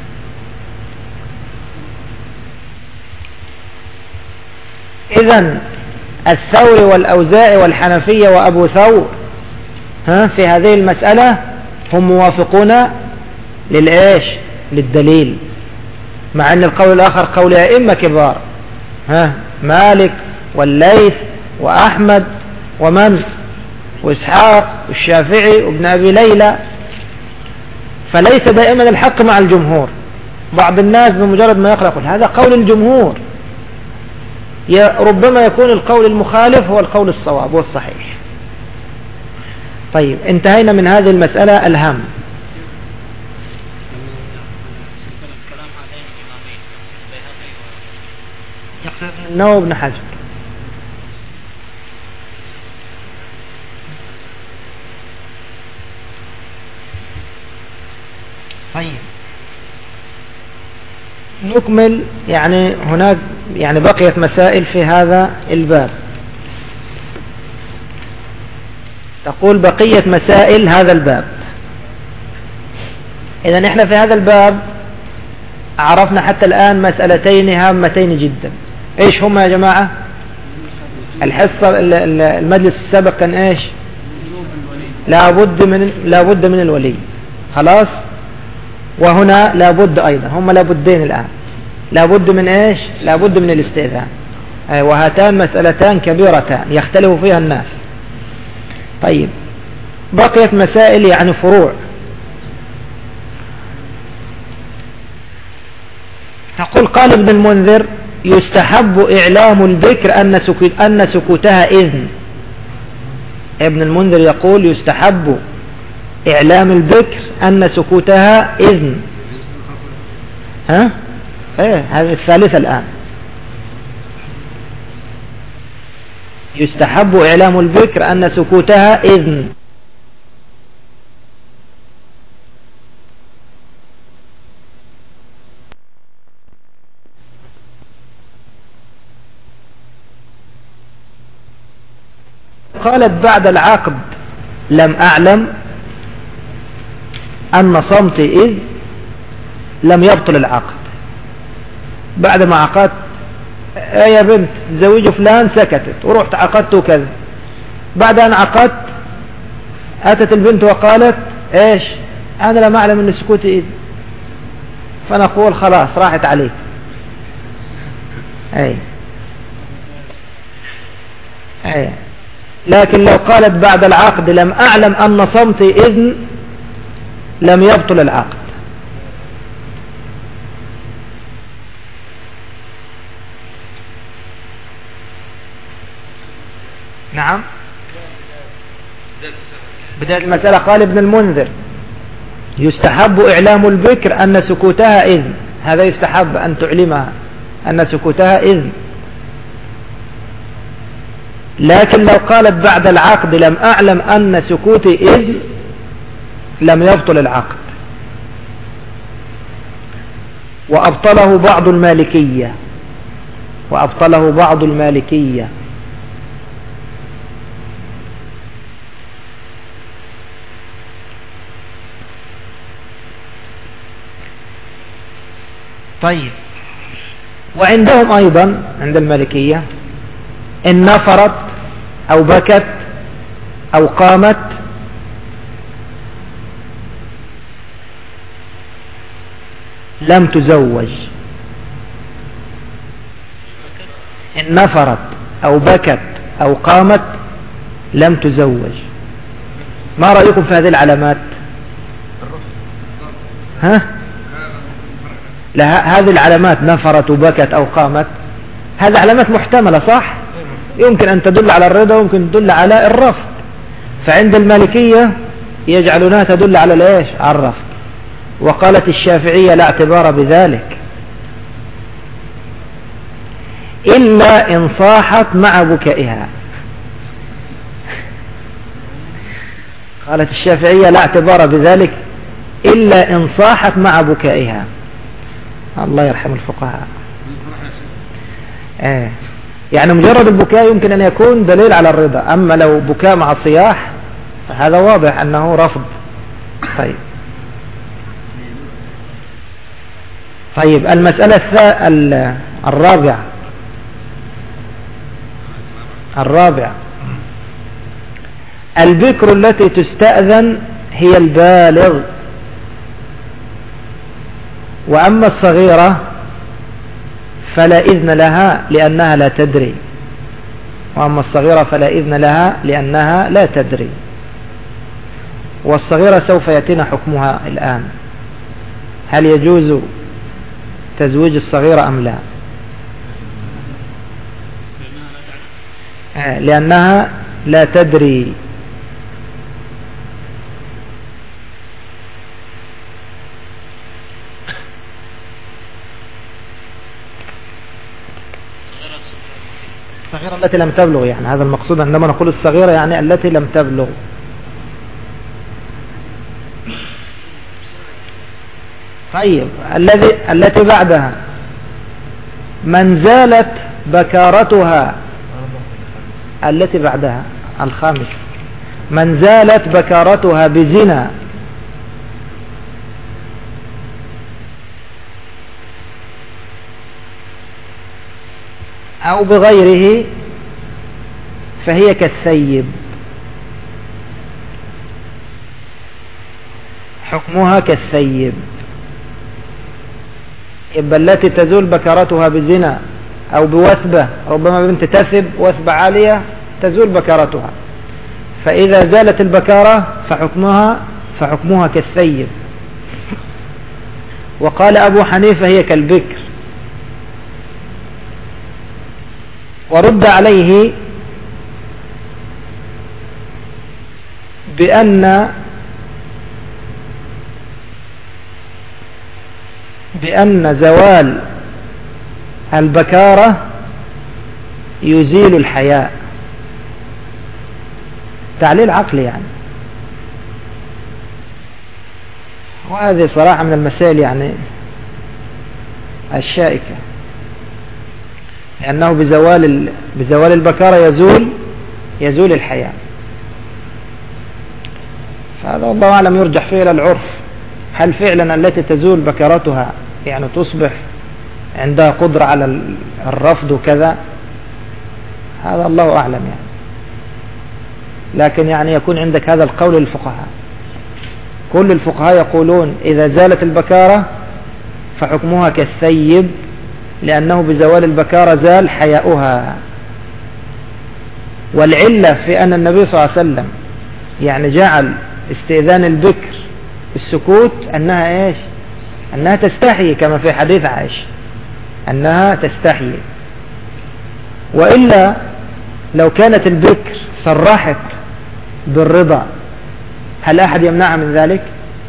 إذن الثوري والأوزاعي والحنفية وأبو ثور في هذه المسألة هم موافقون للإيش؟ للدليل، مع أن القول الآخر قول أئمة كبار، مالك والليث وأحمد ومن وإسحاق والشافعي وابن أبي ليلى. فليس دائما الحق مع الجمهور. بعض الناس بمجرد ما يقرأ يقول هذا قول الجمهور، ربما يكون القول المخالف هو القول الصواب والصحيح. طيب انتهينا من هذه المسألة الهام. يقصد النووي بن حجر. طيب نكمل، يعني هناك يعني بقيت مسائل في هذا الباب. تقول بقية مسائل هذا الباب. إذن احنا في هذا الباب عرفنا حتى الآن مسألتين هامتين جدا. ايش هما يا جماعة؟ الحصة المجلس السابق كان ايش؟ لابد من الولي. خلاص. وهنا لابد أيضا، هما لابدين الآن. لابد من ايش؟ لابد من الاستئذان. وهاتان مسألتان كبيرتان يختلف فيها الناس. طيب بقيت مسائل يعني فروع. تقول قال ابن المنذر يستحب إعلام البكر أن سكوتها إذن. ابن المنذر يقول يستحب إعلام البكر أن سكوتها إذن. ها؟ ايه هذه الثالثة الآن. يستحب إعلام البكر أن سكوتها إذن. قالت بعد العقد لم أعلم أن صمتي إذ لم يبطل العقد. بعد ما عقدت يا بنت زوجي فلان، سكتت ورحت عقدت وكذا. بعد أن عقدت أتت البنت وقالت إيش؟ أنا لم أعلم أن سكوتي إذ. فنقول خلاص راحت عليك. أي لكن لو قالت بعد العقد لم أعلم أن صمتي إذن لم يبطل العقد. نعم. بداية المسألة قال ابن المنذر يستحب إعلام البكر أن سكوتها إذن. هذا يستحب أن تعلمها أن سكوتها إذن. لكن لو قالت بعد العقد لم أعلم أن سكوتي إذن لم يبطل العقد. وأبطله بعض المالكية. طيب وعندهم أيضا عند المالكية إن نفرت أو بكت أو قامت لم تزوج. إن نفرت أو بكت أو قامت لم تزوج. ما رأيكم في هذه العلامات؟ ها؟ هذه العلامات نفرت وبكت أو قامت، هذه علامات محتملة صح؟ يمكن أن تدل على الرضا ويمكن تدل على الرفض. فعند المالكية يجعلونها تدل على الإيش؟ على الرفض. وقالت الشافعية لا اعتبار بذلك إلا إن صاحت مع بكائها. قالت الشافعية لا اعتبار بذلك إلا إن صاحت مع بكائها. الله يرحم الفقهاء. يعني مجرد البكاء يمكن أن يكون دليل على الرضا، أما لو بكاء مع صياح فهذا واضح أنه رفض. طيب المسألة الرابعة البكر التي تستأذن هي البالغ، وأما الصغيرة فلا إذن لها لأنها لا تدري. والصغيرة سوف يأتينا حكمها الآن. هل يجوز تزويج الصغيرة أم لا؟ لأنها لا تدري. الصغيرة التي لم تبلغ، يعني هذا المقصود عندما نقول الصغيرة، يعني التي لم تبلغ. طيب التي بعدها من زالت بكارتها، التي بعدها الخامس من زالت بكارتها بزنا أو بغيره فهي كالثيب، حكمها كالثيب. يبقى التي تزول بكارتها بزنا أو بوثبة، ربما بنت تثب وثبة عالية تزول بكارتها، فإذا زالت البكارة فحكمها كالثيب. وقال أبو حنيفة هي كالبكر. ورد عليه بأن زوال البكارة يزيل الحياء، تعليل عقلي يعني. وهذه صراحة من المسائل يعني الشائكة، لأنه بزوال البكارة يزول الحياء. فهذا والله أعلم يرجح فيه إلى العرف، هل فعلا التي تزول بكارتها يعني تصبح عندها قدرة على الرفض وكذا، هذا الله أعلم يعني. لكن يعني يكون عندك هذا القول للفقهاء، كل الفقهاء يقولون إذا زالت البكارة فحكمها كالثيب، لأنه بزوال البكارة زال حياؤها. والعلة في أن النبي صلى الله عليه وسلم يعني جعل استئذان البكر السكوت أنها إيش؟ أنها تستحي، كما في حديث عائشة أنها تستحي. وإلا لو كانت البكر صرحت بالرضا هل أحد يمنعها من ذلك؟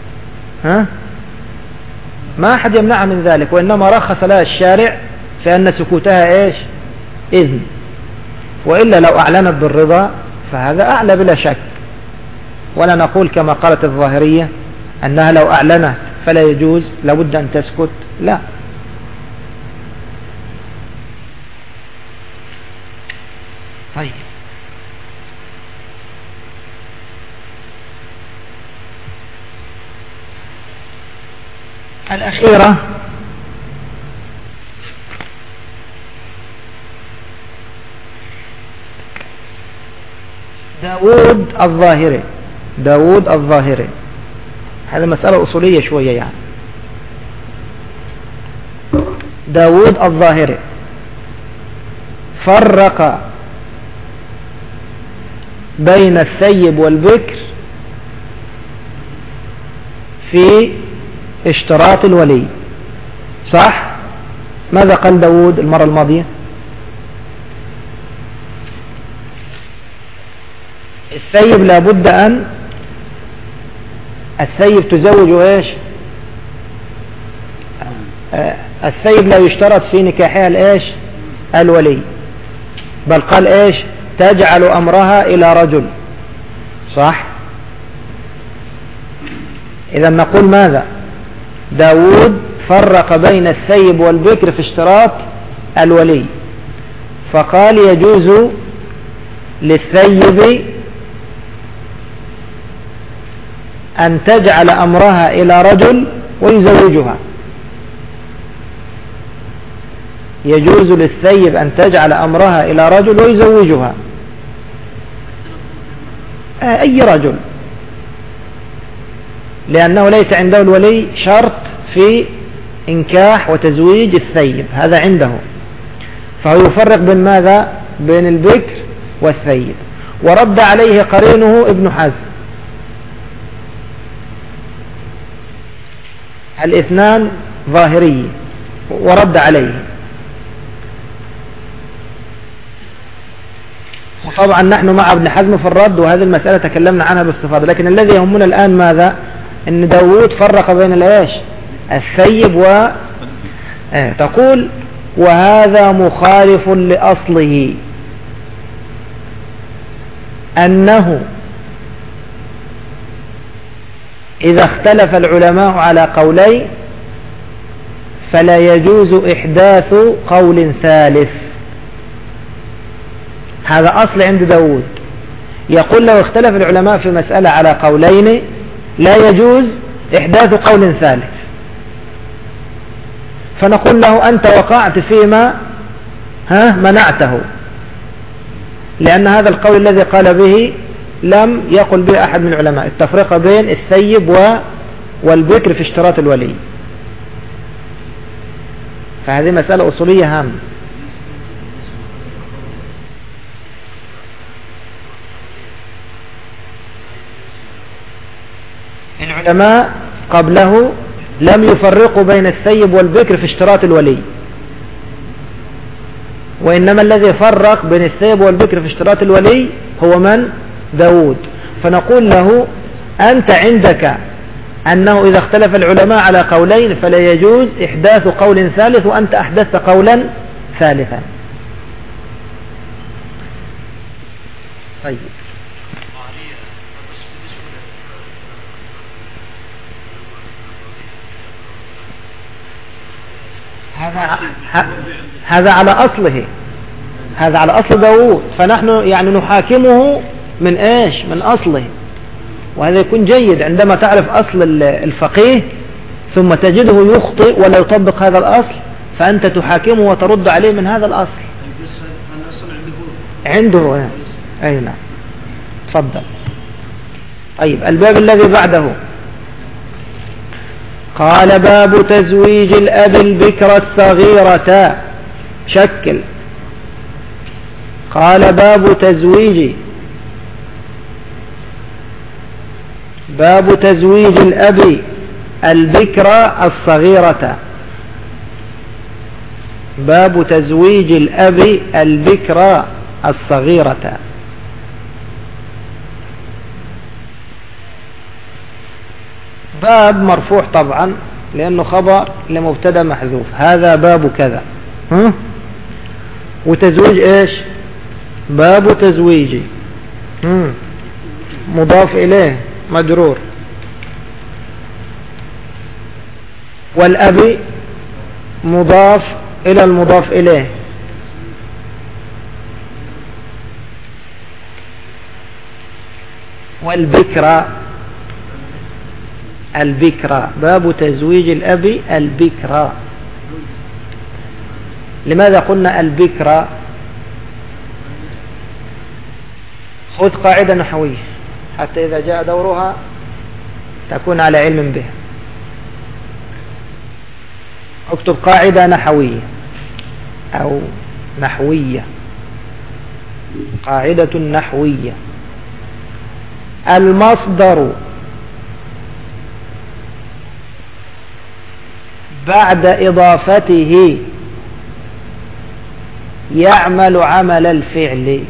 ما أحد يمنعها من ذلك، وإنما رخص لها الشارع في أن سكوتها إيش؟ إذن. وإلا لو أعلنت بالرضا فهذا أعلى بلا شك، ولا نقول كما قالت الظاهرية أنها لو أعلنت فلا يجوز لابد أن تسكت، لا. طيب الأخيرة داود الظاهري. هذا مسألة أصولية شوية يعني. داود الظاهري فرق بين الثيب والبكر في اشتراط الولي، صح؟ ماذا قال داود المرة الماضية؟ الثيب لابد أن الثيب تزوج ايش؟ الثيب لا يشترط في نكاحها الايش؟ الولي، بل قال ايش؟ تجعل امرها الى رجل، صح؟ اذا نقول ماذا؟ داود فرق بين الثيب والبكر في اشتراط الولي، فقال يجوز للثيب أن تجعل أمرها إلى رجل ويزوجها. يجوز للثيب أن تجعل أمرها إلى رجل ويزوجها، أي رجل، لأنه ليس عنده الولي شرط في إنكاح وتزويج الثيب، هذا عنده، فهو يفرق بين ماذا؟ بين البكر والثيب. ورد عليه قرينه ابن حزم، الاثنان ظاهري ورد عليه. وطبعا نحن مع ابن حزم في الرد، وهذه المسألة تكلمنا عنها باستفاضة، لكن الذي يهمنا الآن ماذا؟ ان داود فرق بين الايش؟ الثيب تقول وهذا مخالف لأصله، أنه إذا اختلف العلماء على قولين فلا يجوز إحداث قول ثالث. هذا أصل عند داود، يقول لو اختلف العلماء في مسألة على قولين لا يجوز إحداث قول ثالث، فنقول له أنت وقعت فيما منعته، لأن هذا القول الذي قال به لم يقل به أحد من العلماء، التفرقة بين الثيب والبكر في اشتراط الولي. فهذه مسألة أصولية هامة. العلماء قبله لم يفرقوا بين الثيب والبكر في اشتراط الولي، وإنما الذي فرق بين الثيب والبكر في اشتراط الولي هو من؟ داود. فنقول له أنت عندك أنه إذا اختلف العلماء على قولين فلا يجوز إحداث قول ثالث، وأنت أحدثت قولا ثالثا. طيب هذا على أصله، هذا على أصل داود، فنحن يعني نحاكمه من إيش؟ من أصله. وهذا يكون جيد عندما تعرف أصل الفقيه ثم تجده يخطئ ولا يطبق هذا الأصل، فأنت تحاكمه وترد عليه من هذا الأصل. عنده أي نعم. تفضل. طيب الباب الذي بعده قال باب تزويج الأب البكر الصغيرة. شكل. قال باب تزويج الأب البكر الصغيرة. باب تزويج الأب البكر الصغيرة. باب مرفوع طبعا لأنه خبر لمبتدا محذوف، هذا باب كذا. وتزويج ايش؟ باب تزويج مضاف إليه مجرور، والأب مضاف إلى المضاف إليه، والبكرة البكرة. باب تزويج الأب البكرة. لماذا قلنا البكرة؟ خذ قاعدة نحوية حتى إذا جاء دورها تكون على علم بها. اكتب قاعدة نحوية أو نحوية، قاعدة نحوية. المصدر بعد إضافته يعمل عمل الفعل.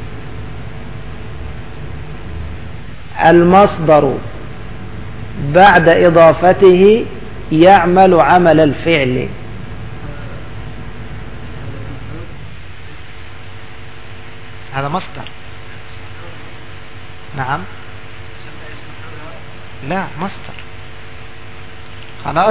المصدر بعد إضافته يعمل عمل الفعل. هذا مصدر. نعم. لا مصدر. خلاص.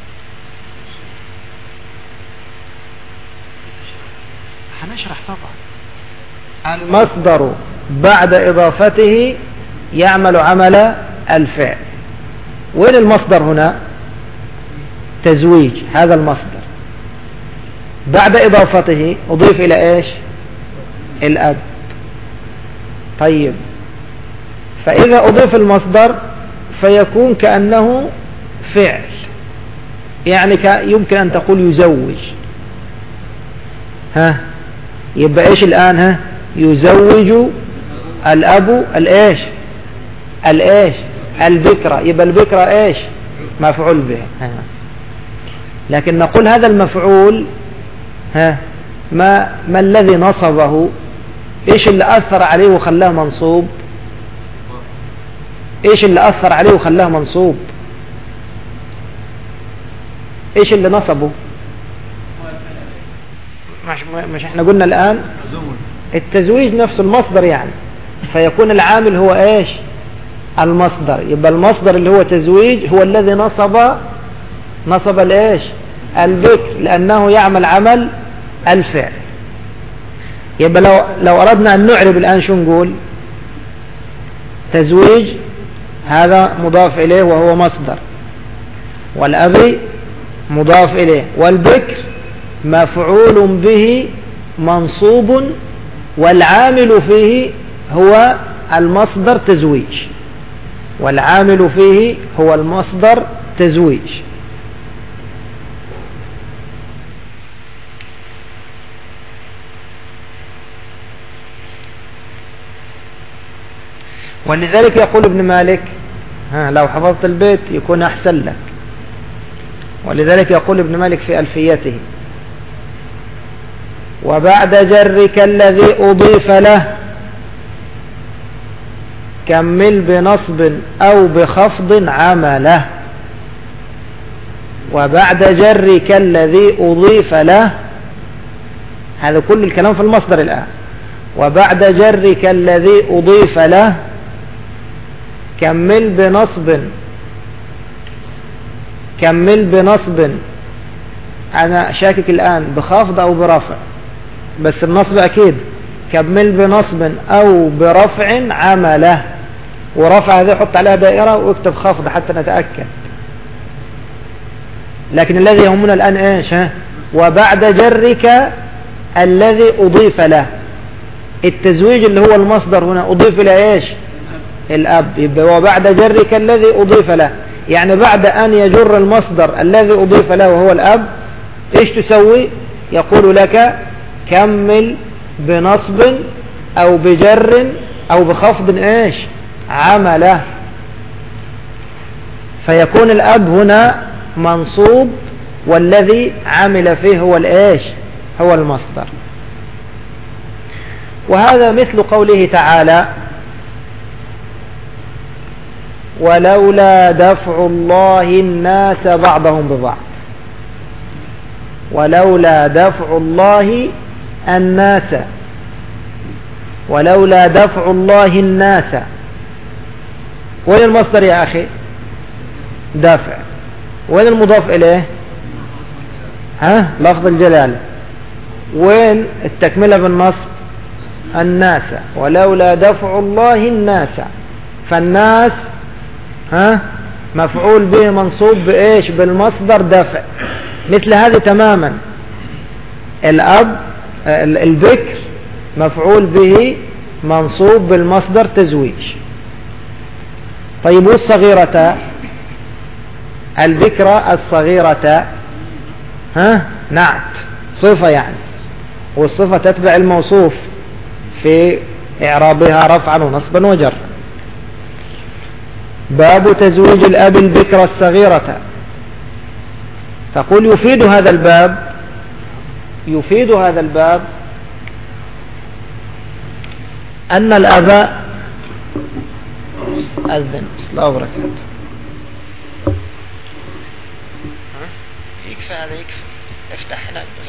هنشرح طبعا. المصدر بعد إضافته يعمل عمل الفعل. وين المصدر هنا؟ تزويج. هذا المصدر بعد إضافته أضيف إلى إيش؟ الأب. طيب فإذا أضيف المصدر فيكون كأنه فعل، يعني يمكن أن تقول يزوج. يبقى إيش الآن؟ يزوج الأب الإيش؟ البكرة. يبقى البكرة إيش؟ مفعول به. لكن نقول هذا المفعول ما الذي نصبه؟ ايش اللي اثر عليه وخلاه منصوب؟ ايش اللي اثر عليه وخلاه منصوب؟ ايش اللي نصبه؟ مش احنا قلنا الان التزويج نفس المصدر يعني، فيكون العامل هو ايش؟ المصدر. يبقى المصدر اللي هو تزويج هو الذي نصب الايش؟ البكر، لانه يعمل عمل الفعل. يبقى لو اردنا ان نعرب الان شو نقول؟ تزويج هذا مضاف اليه وهو مصدر، والابي مضاف اليه، والبكر مفعول به منصوب، والعامل فيه هو المصدر تزويج، والعامل فيه هو المصدر تزويج. ولذلك يقول ابن مالك لو حفظت البيت يكون أحسن لك. ولذلك يقول ابن مالك في ألفيته: وبعد جرك الذي أضيف له كمل بنصب أو بخفض عمله. وبعد جرك الذي أضيف له، هذا كل الكلام في المصدر الآن. وبعد جرك الذي أضيف له كمل بنصب. أنا شاكك الآن بخفض أو برفع، بس النصب أكيد. كمل بنصب أو برفع عمله، ورفع هذه حط عليها دائرة واكتب خفض حتى نتأكد. لكن الذي يهمنا الآن إيش؟ وبعد جرك الذي أضيف له. التزويج اللي هو المصدر هنا أضيف إلى إيش؟ الأب. يبقى وبعد جرك الذي أضيف له، يعني بعد أن يجر المصدر الذي أضيف له وهو الأب، إيش تسوي؟ يقول لك كمل بنصب أو بجر أو بخفض إيش؟ عمله. فيكون الأب هنا منصوب، والذي عمل فيه هو الإيش؟ هو المصدر. وهذا مثل قوله تعالى: ولولا دفع الله الناس بعضهم ببعض. ولولا دفع الله الناس، ولولا دفع الله الناس. وين المصدر يا أخي؟ دافع. وين المضاف إليه؟ لفظ الجلالة. وين التكملة بالنصب؟ الناس. ولولا دفع الله الناس، فالناس مفعول به منصوب بإيش؟ بالمصدر دفع. مثل هذه تماما الأب البكر مفعول به منصوب بالمصدر تزويج. طيب والصغيرة؟ البكرة الصغيرة نعت صفة يعني، والصفة تتبع الموصوف في إعرابها رفعا ونصبا وجرا. باب تزويج الأب البكرة الصغيرة. تقول يفيد هذا الباب أن الأب أذن السلام عليكم. يكفى هذا، يكفى. افتح هناك بس.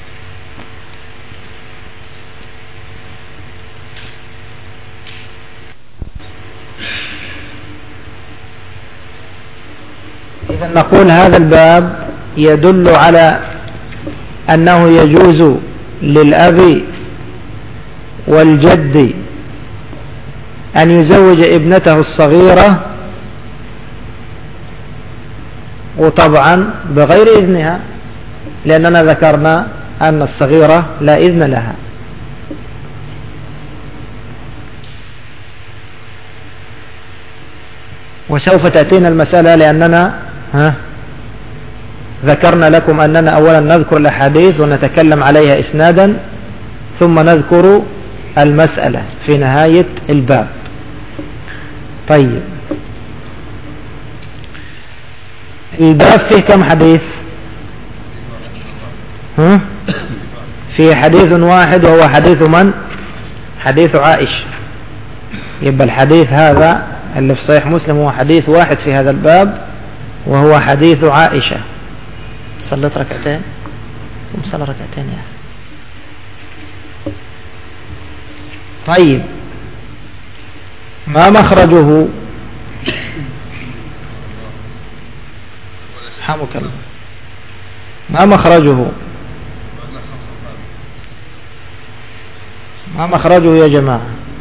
إذا نقول هذا الباب يدل على أنه يجوز للأب والجد أن يزوج ابنته الصغيرة، وطبعا بغير إذنها، لأننا ذكرنا أن الصغيرة لا إذن لها. وسوف تأتينا المسألة، لأننا ذكرنا لكم أننا أولا نذكر الأحاديث ونتكلم عليها إسنادا، ثم نذكر المسألة في نهاية الباب. طيب الباب فيه كم حديث؟ في حديث واحد وهو حديث من؟ حديث عائشة. يبقى الحديث هذا اللي في صحيح مسلم هو حديث واحد في هذا الباب وهو حديث عائشة. صلت ركعتين ومصلى ركعتين يا أخي. طيب ما مخرجه؟ حمك الله. ما مخرجه؟ ما مخرجه يا جماعة؟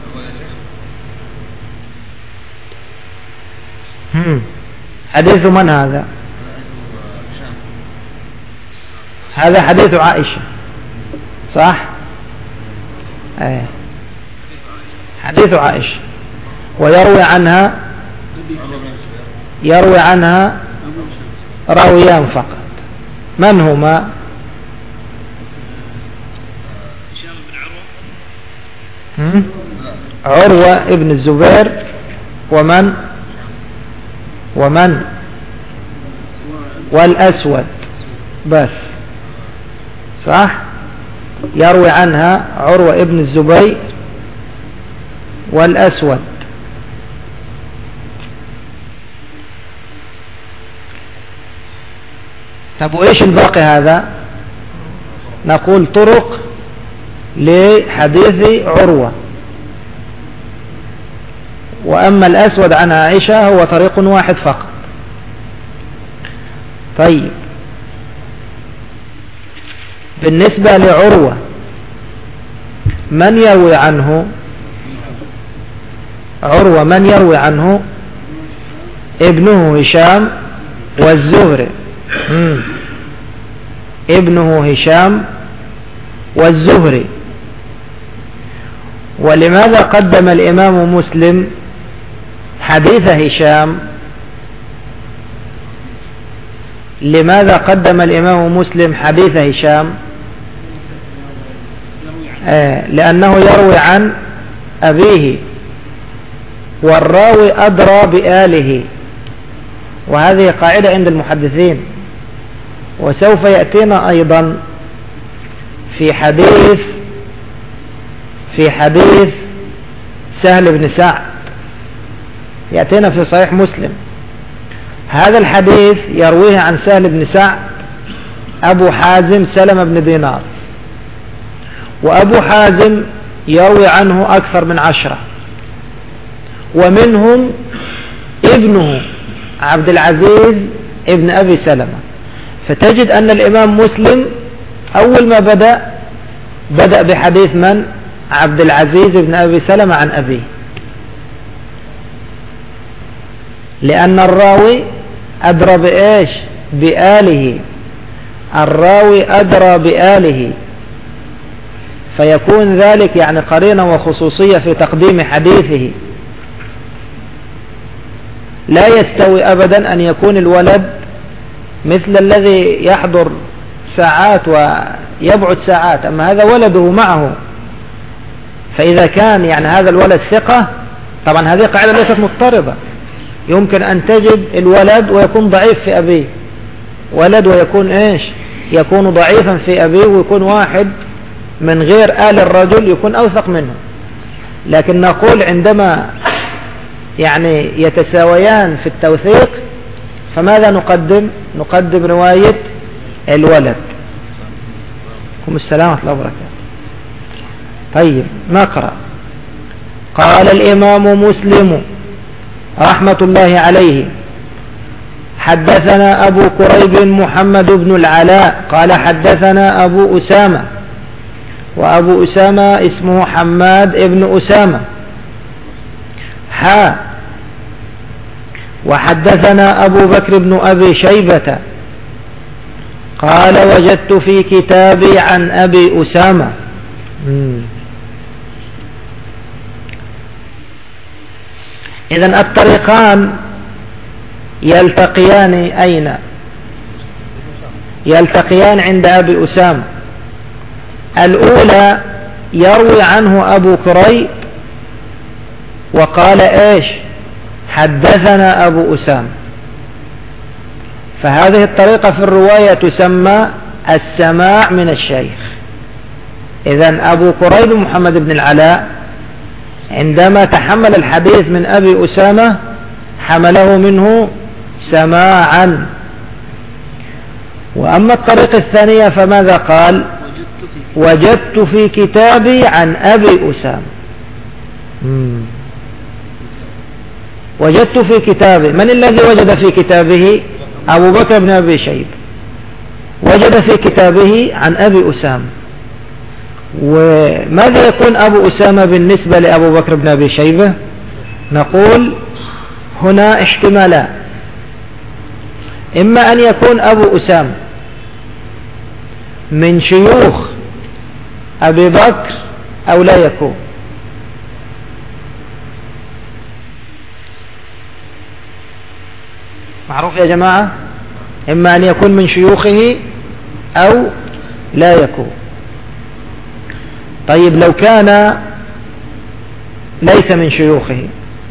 حديث من هذا؟ هذا حديث عائشة صح؟ ايه حديث عائشة. ويروي عنها راويان فقط. من هما؟ عروة ابن الزبير ومن والأسود بس صح. يروي عنها عروة ابن الزبير والأسود. طب وإيش الباقي هذا؟ نقول طرق لحديث عروة. وأما الأسود عن عائشة هو طريق واحد فقط. طيب بالنسبة لعروة من يروي عنه؟ عروة من يروي عنه؟ ابنه هشام والزهري. ابنه هشام والزهري. ولماذا قدم الإمام مسلم حديث هشام؟ لماذا قدم الإمام مسلم حديث هشام؟ لأنه يروي عن أبيه والراوي أدرى بآله. وهذه قاعدة عند المحدثين. وسوف يأتينا أيضا في حديث سهل بن سعد، يأتينا في صحيح مسلم. هذا الحديث يرويه عن سهل بن سعد أبو حازم سلمة بن دينار. وأبو حازم يروي عنه أكثر من 10 ومنهم ابنه عبد العزيز ابن أبي سلمة. فتجد أن الإمام مسلم أول ما بدأ بحديث من؟ عبد العزيز ابن أبي سلمة عن أبيه. لأن الراوي أدرى بإيش؟ بآله. الراوي أدرى بآله، فيكون ذلك يعني قرينة وخصوصية في تقديم حديثه. لا يستوي أبدا أن يكون الولد مثل الذي يحضر ساعات ويبعد ساعات، أما هذا ولده معه. فإذا كان يعني هذا الولد ثقة، طبعا هذه قاعدة ليست مضطردة. يمكن أن تجد الولد ويكون ضعيف في أبيه، ولد ويكون إيش؟ يكون ضعيفا في أبيه، ويكون واحد من غير آل الرجل يكون أوثق منه. لكن نقول عندما يعني يتساويان في التوثيق فماذا نقدم؟ نقدم رواية الولد. عليكم السلام ورحمة الله وبركاته. طيب نقرأ. قال الإمام مسلم رحمة الله عليه: حدثنا أبو كريب محمد بن العلاء قال حدثنا أبو أسامة، وأبو أسامة اسمه حماد ابن أسامة. وحدثنا أبو بكر بن أبي شيبة قال وجدت في كتابي عن أبي أسامة. إذن الطريقان يلتقيان أين؟ يلتقيان عند أبي أسامة. الأولى يروي عنه أبو كريب وقال إيش؟ حدثنا أبو أسامة. فهذه الطريقة في الرواية تسمى السماع من الشيخ. إذن أبو كريب محمد بن العلاء عندما تحمل الحديث من أبي أسامة حمله منه سماعا. وأما الطريقة الثانية فماذا قال؟ وجدت في كتابي عن أبي أسامة. وجدت في كتابي، من الذي وجد في كتابه؟ أبو بكر بن أبي شيبة وجد في كتابه عن أبي أسامة. وماذا يكون أبو أسامة بالنسبة لأبو بكر بن أبي شيبة؟ نقول هنا احتمالان، إما أن يكون أبو أسامة من شيوخ أبي بكر أو لا يكون. معروف يا جماعة؟ إما أن يكون من شيوخه أو لا يكون. طيب لو كان ليس من شيوخه،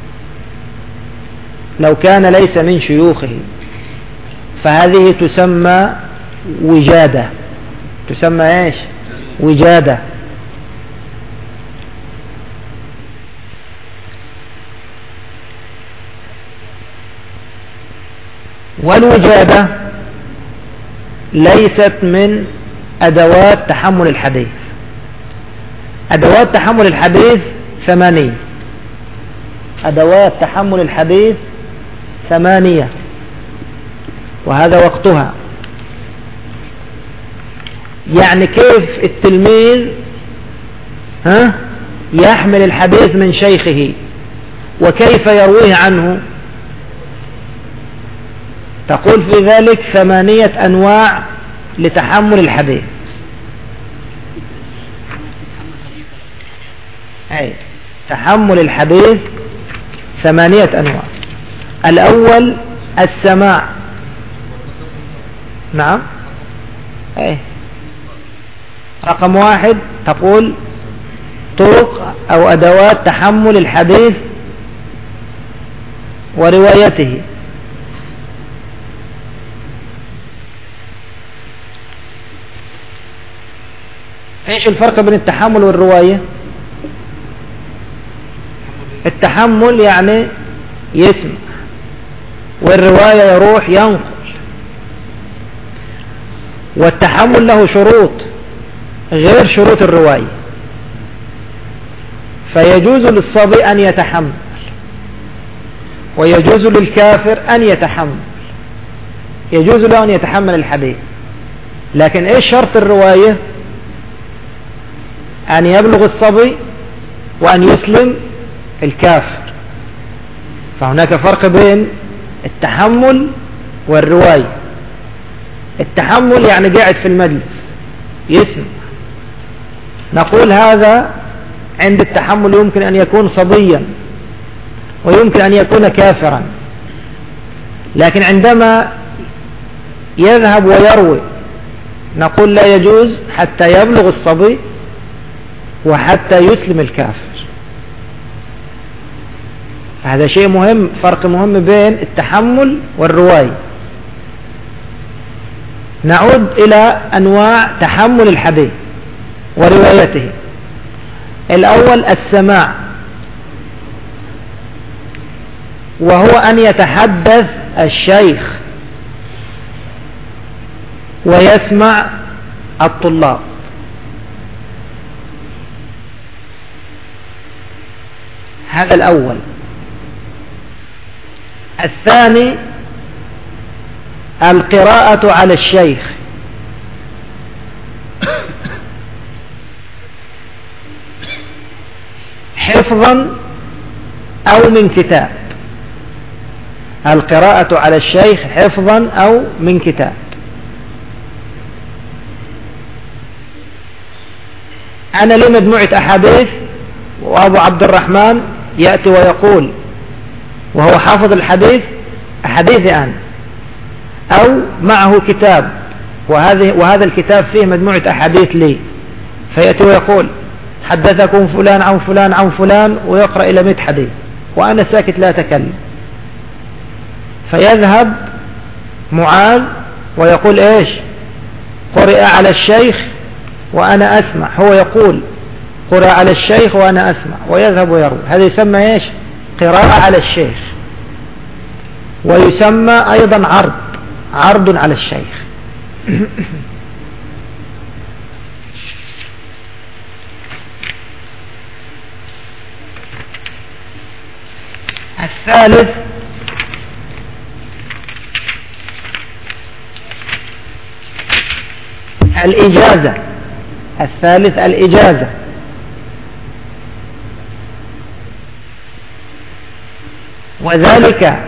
لو كان ليس من شيوخه فهذه تسمى وجادة. تسمى ايش؟ وجادة. والوجادة ليست من أدوات تحمل الحديث. أدوات تحمل الحديث 8. أدوات تحمل الحديث 8 وهذا وقتها. يعني كيف التلميذ يحمل الحديث من شيخه وكيف يرويه عنه؟ تقول في ذلك 8 أنواع لتحمل الحديث. أي تحمل الحديث 8 أنواع. الأول السماع. نعم. أي رقم 1 تقول طرق أو أدوات تحمل الحديث وروايته. ايش الفرق بين التحمل والرواية؟ التحمل يعني يسمع، والرواية يروح ينقل. والتحمل له شروط غير شروط الرواية، فيجوز للصبي أن يتحمل ويجوز للكافر أن يتحمل، يجوز له أن يتحمل الحديث. لكن ايش شرط الرواية؟ أن يبلغ الصبي وأن يسلم الكافر. فهناك فرق بين التحمل والرواية. التحمل يعني قاعد في المجلس يسمع، نقول هذا عند التحمل يمكن أن يكون صبيا ويمكن أن يكون كافرا. لكن عندما يذهب ويروي نقول لا يجوز حتى يبلغ الصبي وحتى يسلم الكافر. هذا شيء مهم، فرق مهم بين التحمل والرواية. نعود إلى أنواع تحمل الحديث وروايته. الأول السماع، وهو أن يتحدث الشيخ ويسمع الطلاب. هذا الأول. الثاني القراءة على الشيخ، حفظا أو من كتاب. القراءة على الشيخ حفظا أو من كتاب. أنا لي مجموعة أحاديث وأبو عبد الرحمن يأتي ويقول وهو حافظ الحديث أحاديثي أنا، أو معه كتاب وهذا الكتاب فيه مجموعة أحاديث لي، فيأتي ويقول حدثكم فلان عن فلان عن فلان ويقرأ إلى 100 حديث وأنا ساكت لا أتكلم. فيذهب معاذ ويقول إيش؟ قرئ على الشيخ وأنا أسمع، هو يقول قرئ على الشيخ وأنا أسمع ويذهب ويروي، هذا يسمى إيش؟ قراءة على الشيخ، ويسمى أيضا عرض على الشيخ. الثالث الإجازة. الثالث الإجازة، وذلك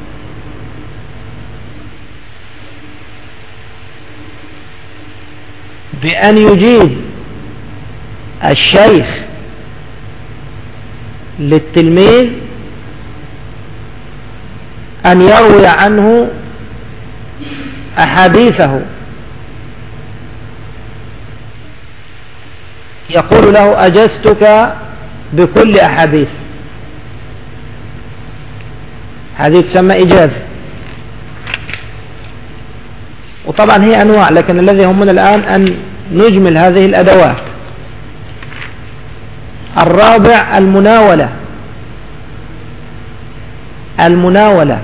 بأن يجيز الشيخ للتلميذ أن يروي عنه أحاديثه، يقول له أجزتك بكل أحاديث، هذه تسمى إجازة. وطبعا هي أنواع، لكن الذي يهمنا الآن أن نجمل هذه الأدوات. الرابع المناولة،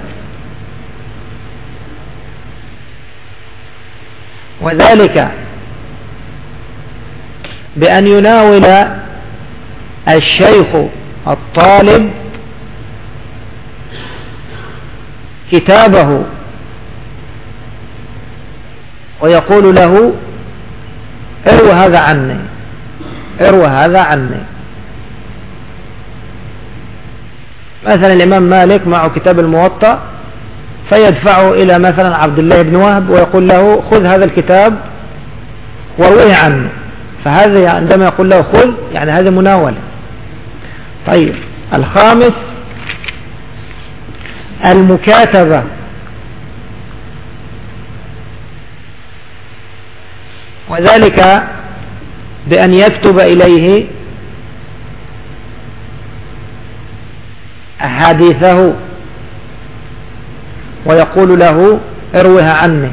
وذلك بأن يناول الشيخ الطالب كتابه ويقول له اروى هذا عني، اروى هذا عني. مثلا الإمام مالك معه كتاب الموطأ، فيدفعه إلى مثلا عبد الله بن وهب ويقول له خذ هذا الكتاب وارويه عنه، فهذا عندما يقول له خذ يعني هذا مناولة. طيب الخامس المكاتبة، وذلك بأن يكتب إليه أحاديثه ويقول له اروها عني.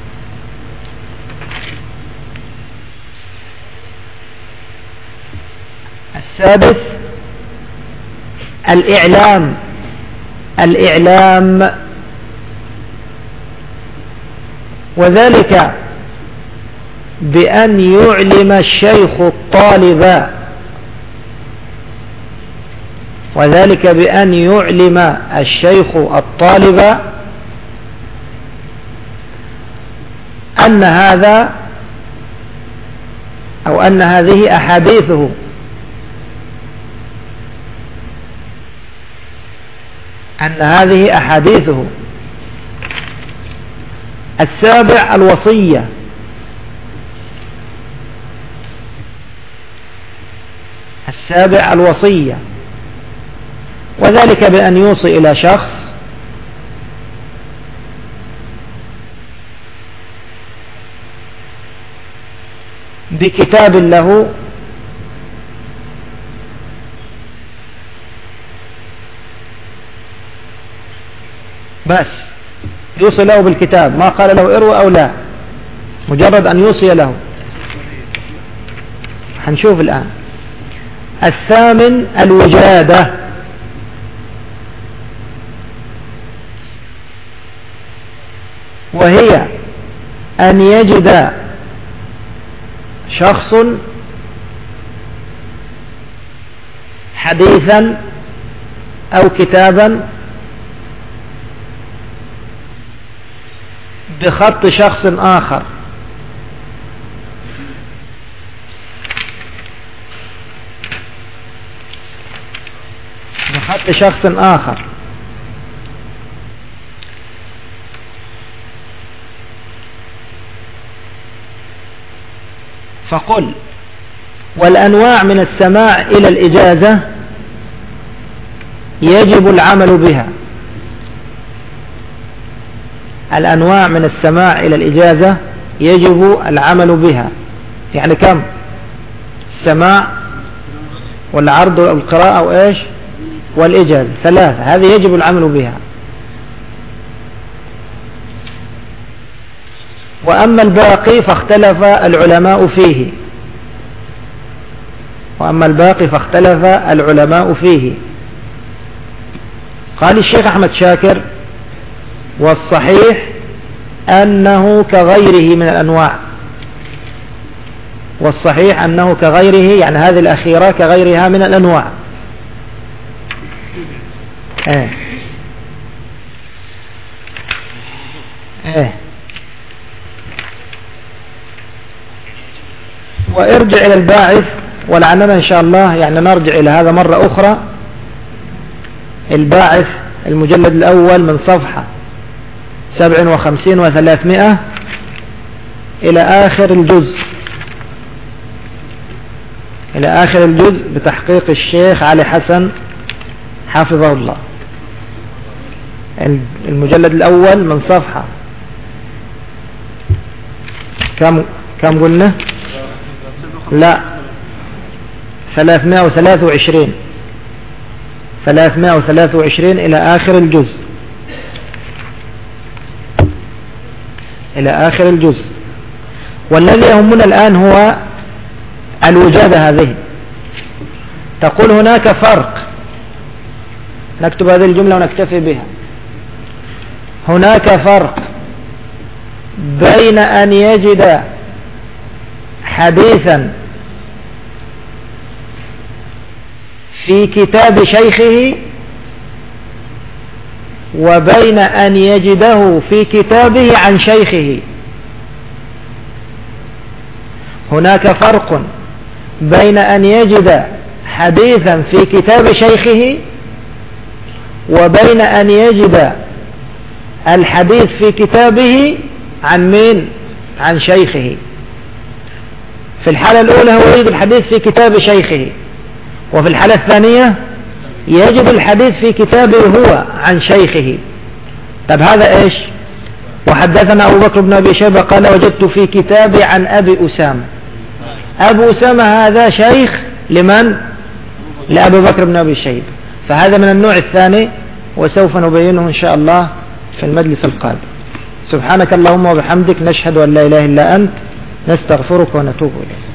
السادس الإعلام، وذلك بأن يعلم الشيخ الطالب، وذلك بأن يعلم الشيخ الطالب أن هذا أو أن هذه أحاديثه، أن هذه أحاديثه. السابع الوصية، السابع الوصية، وذلك بأن يوصي إلى شخص بكتاب له بس، يوصي له بالكتاب، ما قال له اروى أو لا، مجرد أن يوصي له. هنشوف الآن. الثامن الوجادة، وهي أن يجد شخص حديثا أو كتابا بخط شخص آخر، بخط شخص آخر، فقل والأنواع من السماع إلى الإجازة يجب العمل بها. الأنواع من السماع إلى الإجازة يجب العمل بها، يعني كم؟ السماع والعرض والقراءة وإيش والإجازة، ثلاثة، هذه يجب العمل بها. وأما الباقي فاختلف العلماء فيه. وأما الباقي فاختلف العلماء فيه. قال الشيخ أحمد شاكر: والصحيح أنه كغيره من الأنواع. والصحيح أنه كغيره، يعني هذه الأخيرة كغيرها من الأنواع. وارجع إلى الباعث، ولعلنا إن شاء الله يعني نرجع إلى هذا مرة أخرى. الباعث المجلد الأول من صفحة 57 و300 إلى آخر الجزء، إلى آخر الجزء بتحقيق الشيخ علي حسن حفظه الله. المجلد الأول من صفحة كم قلنا؟ لا 323 إلى آخر الجزء، إلى آخر الجزء. والذي يهمنا الآن هو الوجادة هذه. تقول هناك فرق، نكتب هذه الجملة ونكتفي بها. هناك فرق بين أن يجد حديثا في كتاب شيخه وبين أن يجده في كتابه عن شيخه. هناك فرق بين أن يجد حديثا في كتاب شيخه وبين أن يجد الحديث في كتابه عن مين؟ عن شيخه. في الحالة الأولى هو يجد الحديث في كتاب شيخه، وفي الحالة الثانية يجد الحديث في كتابه هو عن شيخه. طب هذا إيش؟ وحدثنا أبو بكر بن أبي شيبة قال: وجدت في كتابي عن أبي أسامة. أبو أسامة هذا شيخ لمن؟ لأبي بكر بن أبي شيبة. فهذا من النوع الثاني، وسوف نبينه إن شاء الله في المجلس القادم. سبحانك اللهم وبحمدك، نشهد أن لا إله إلا أنت، نستغفرك ونتوب إليك.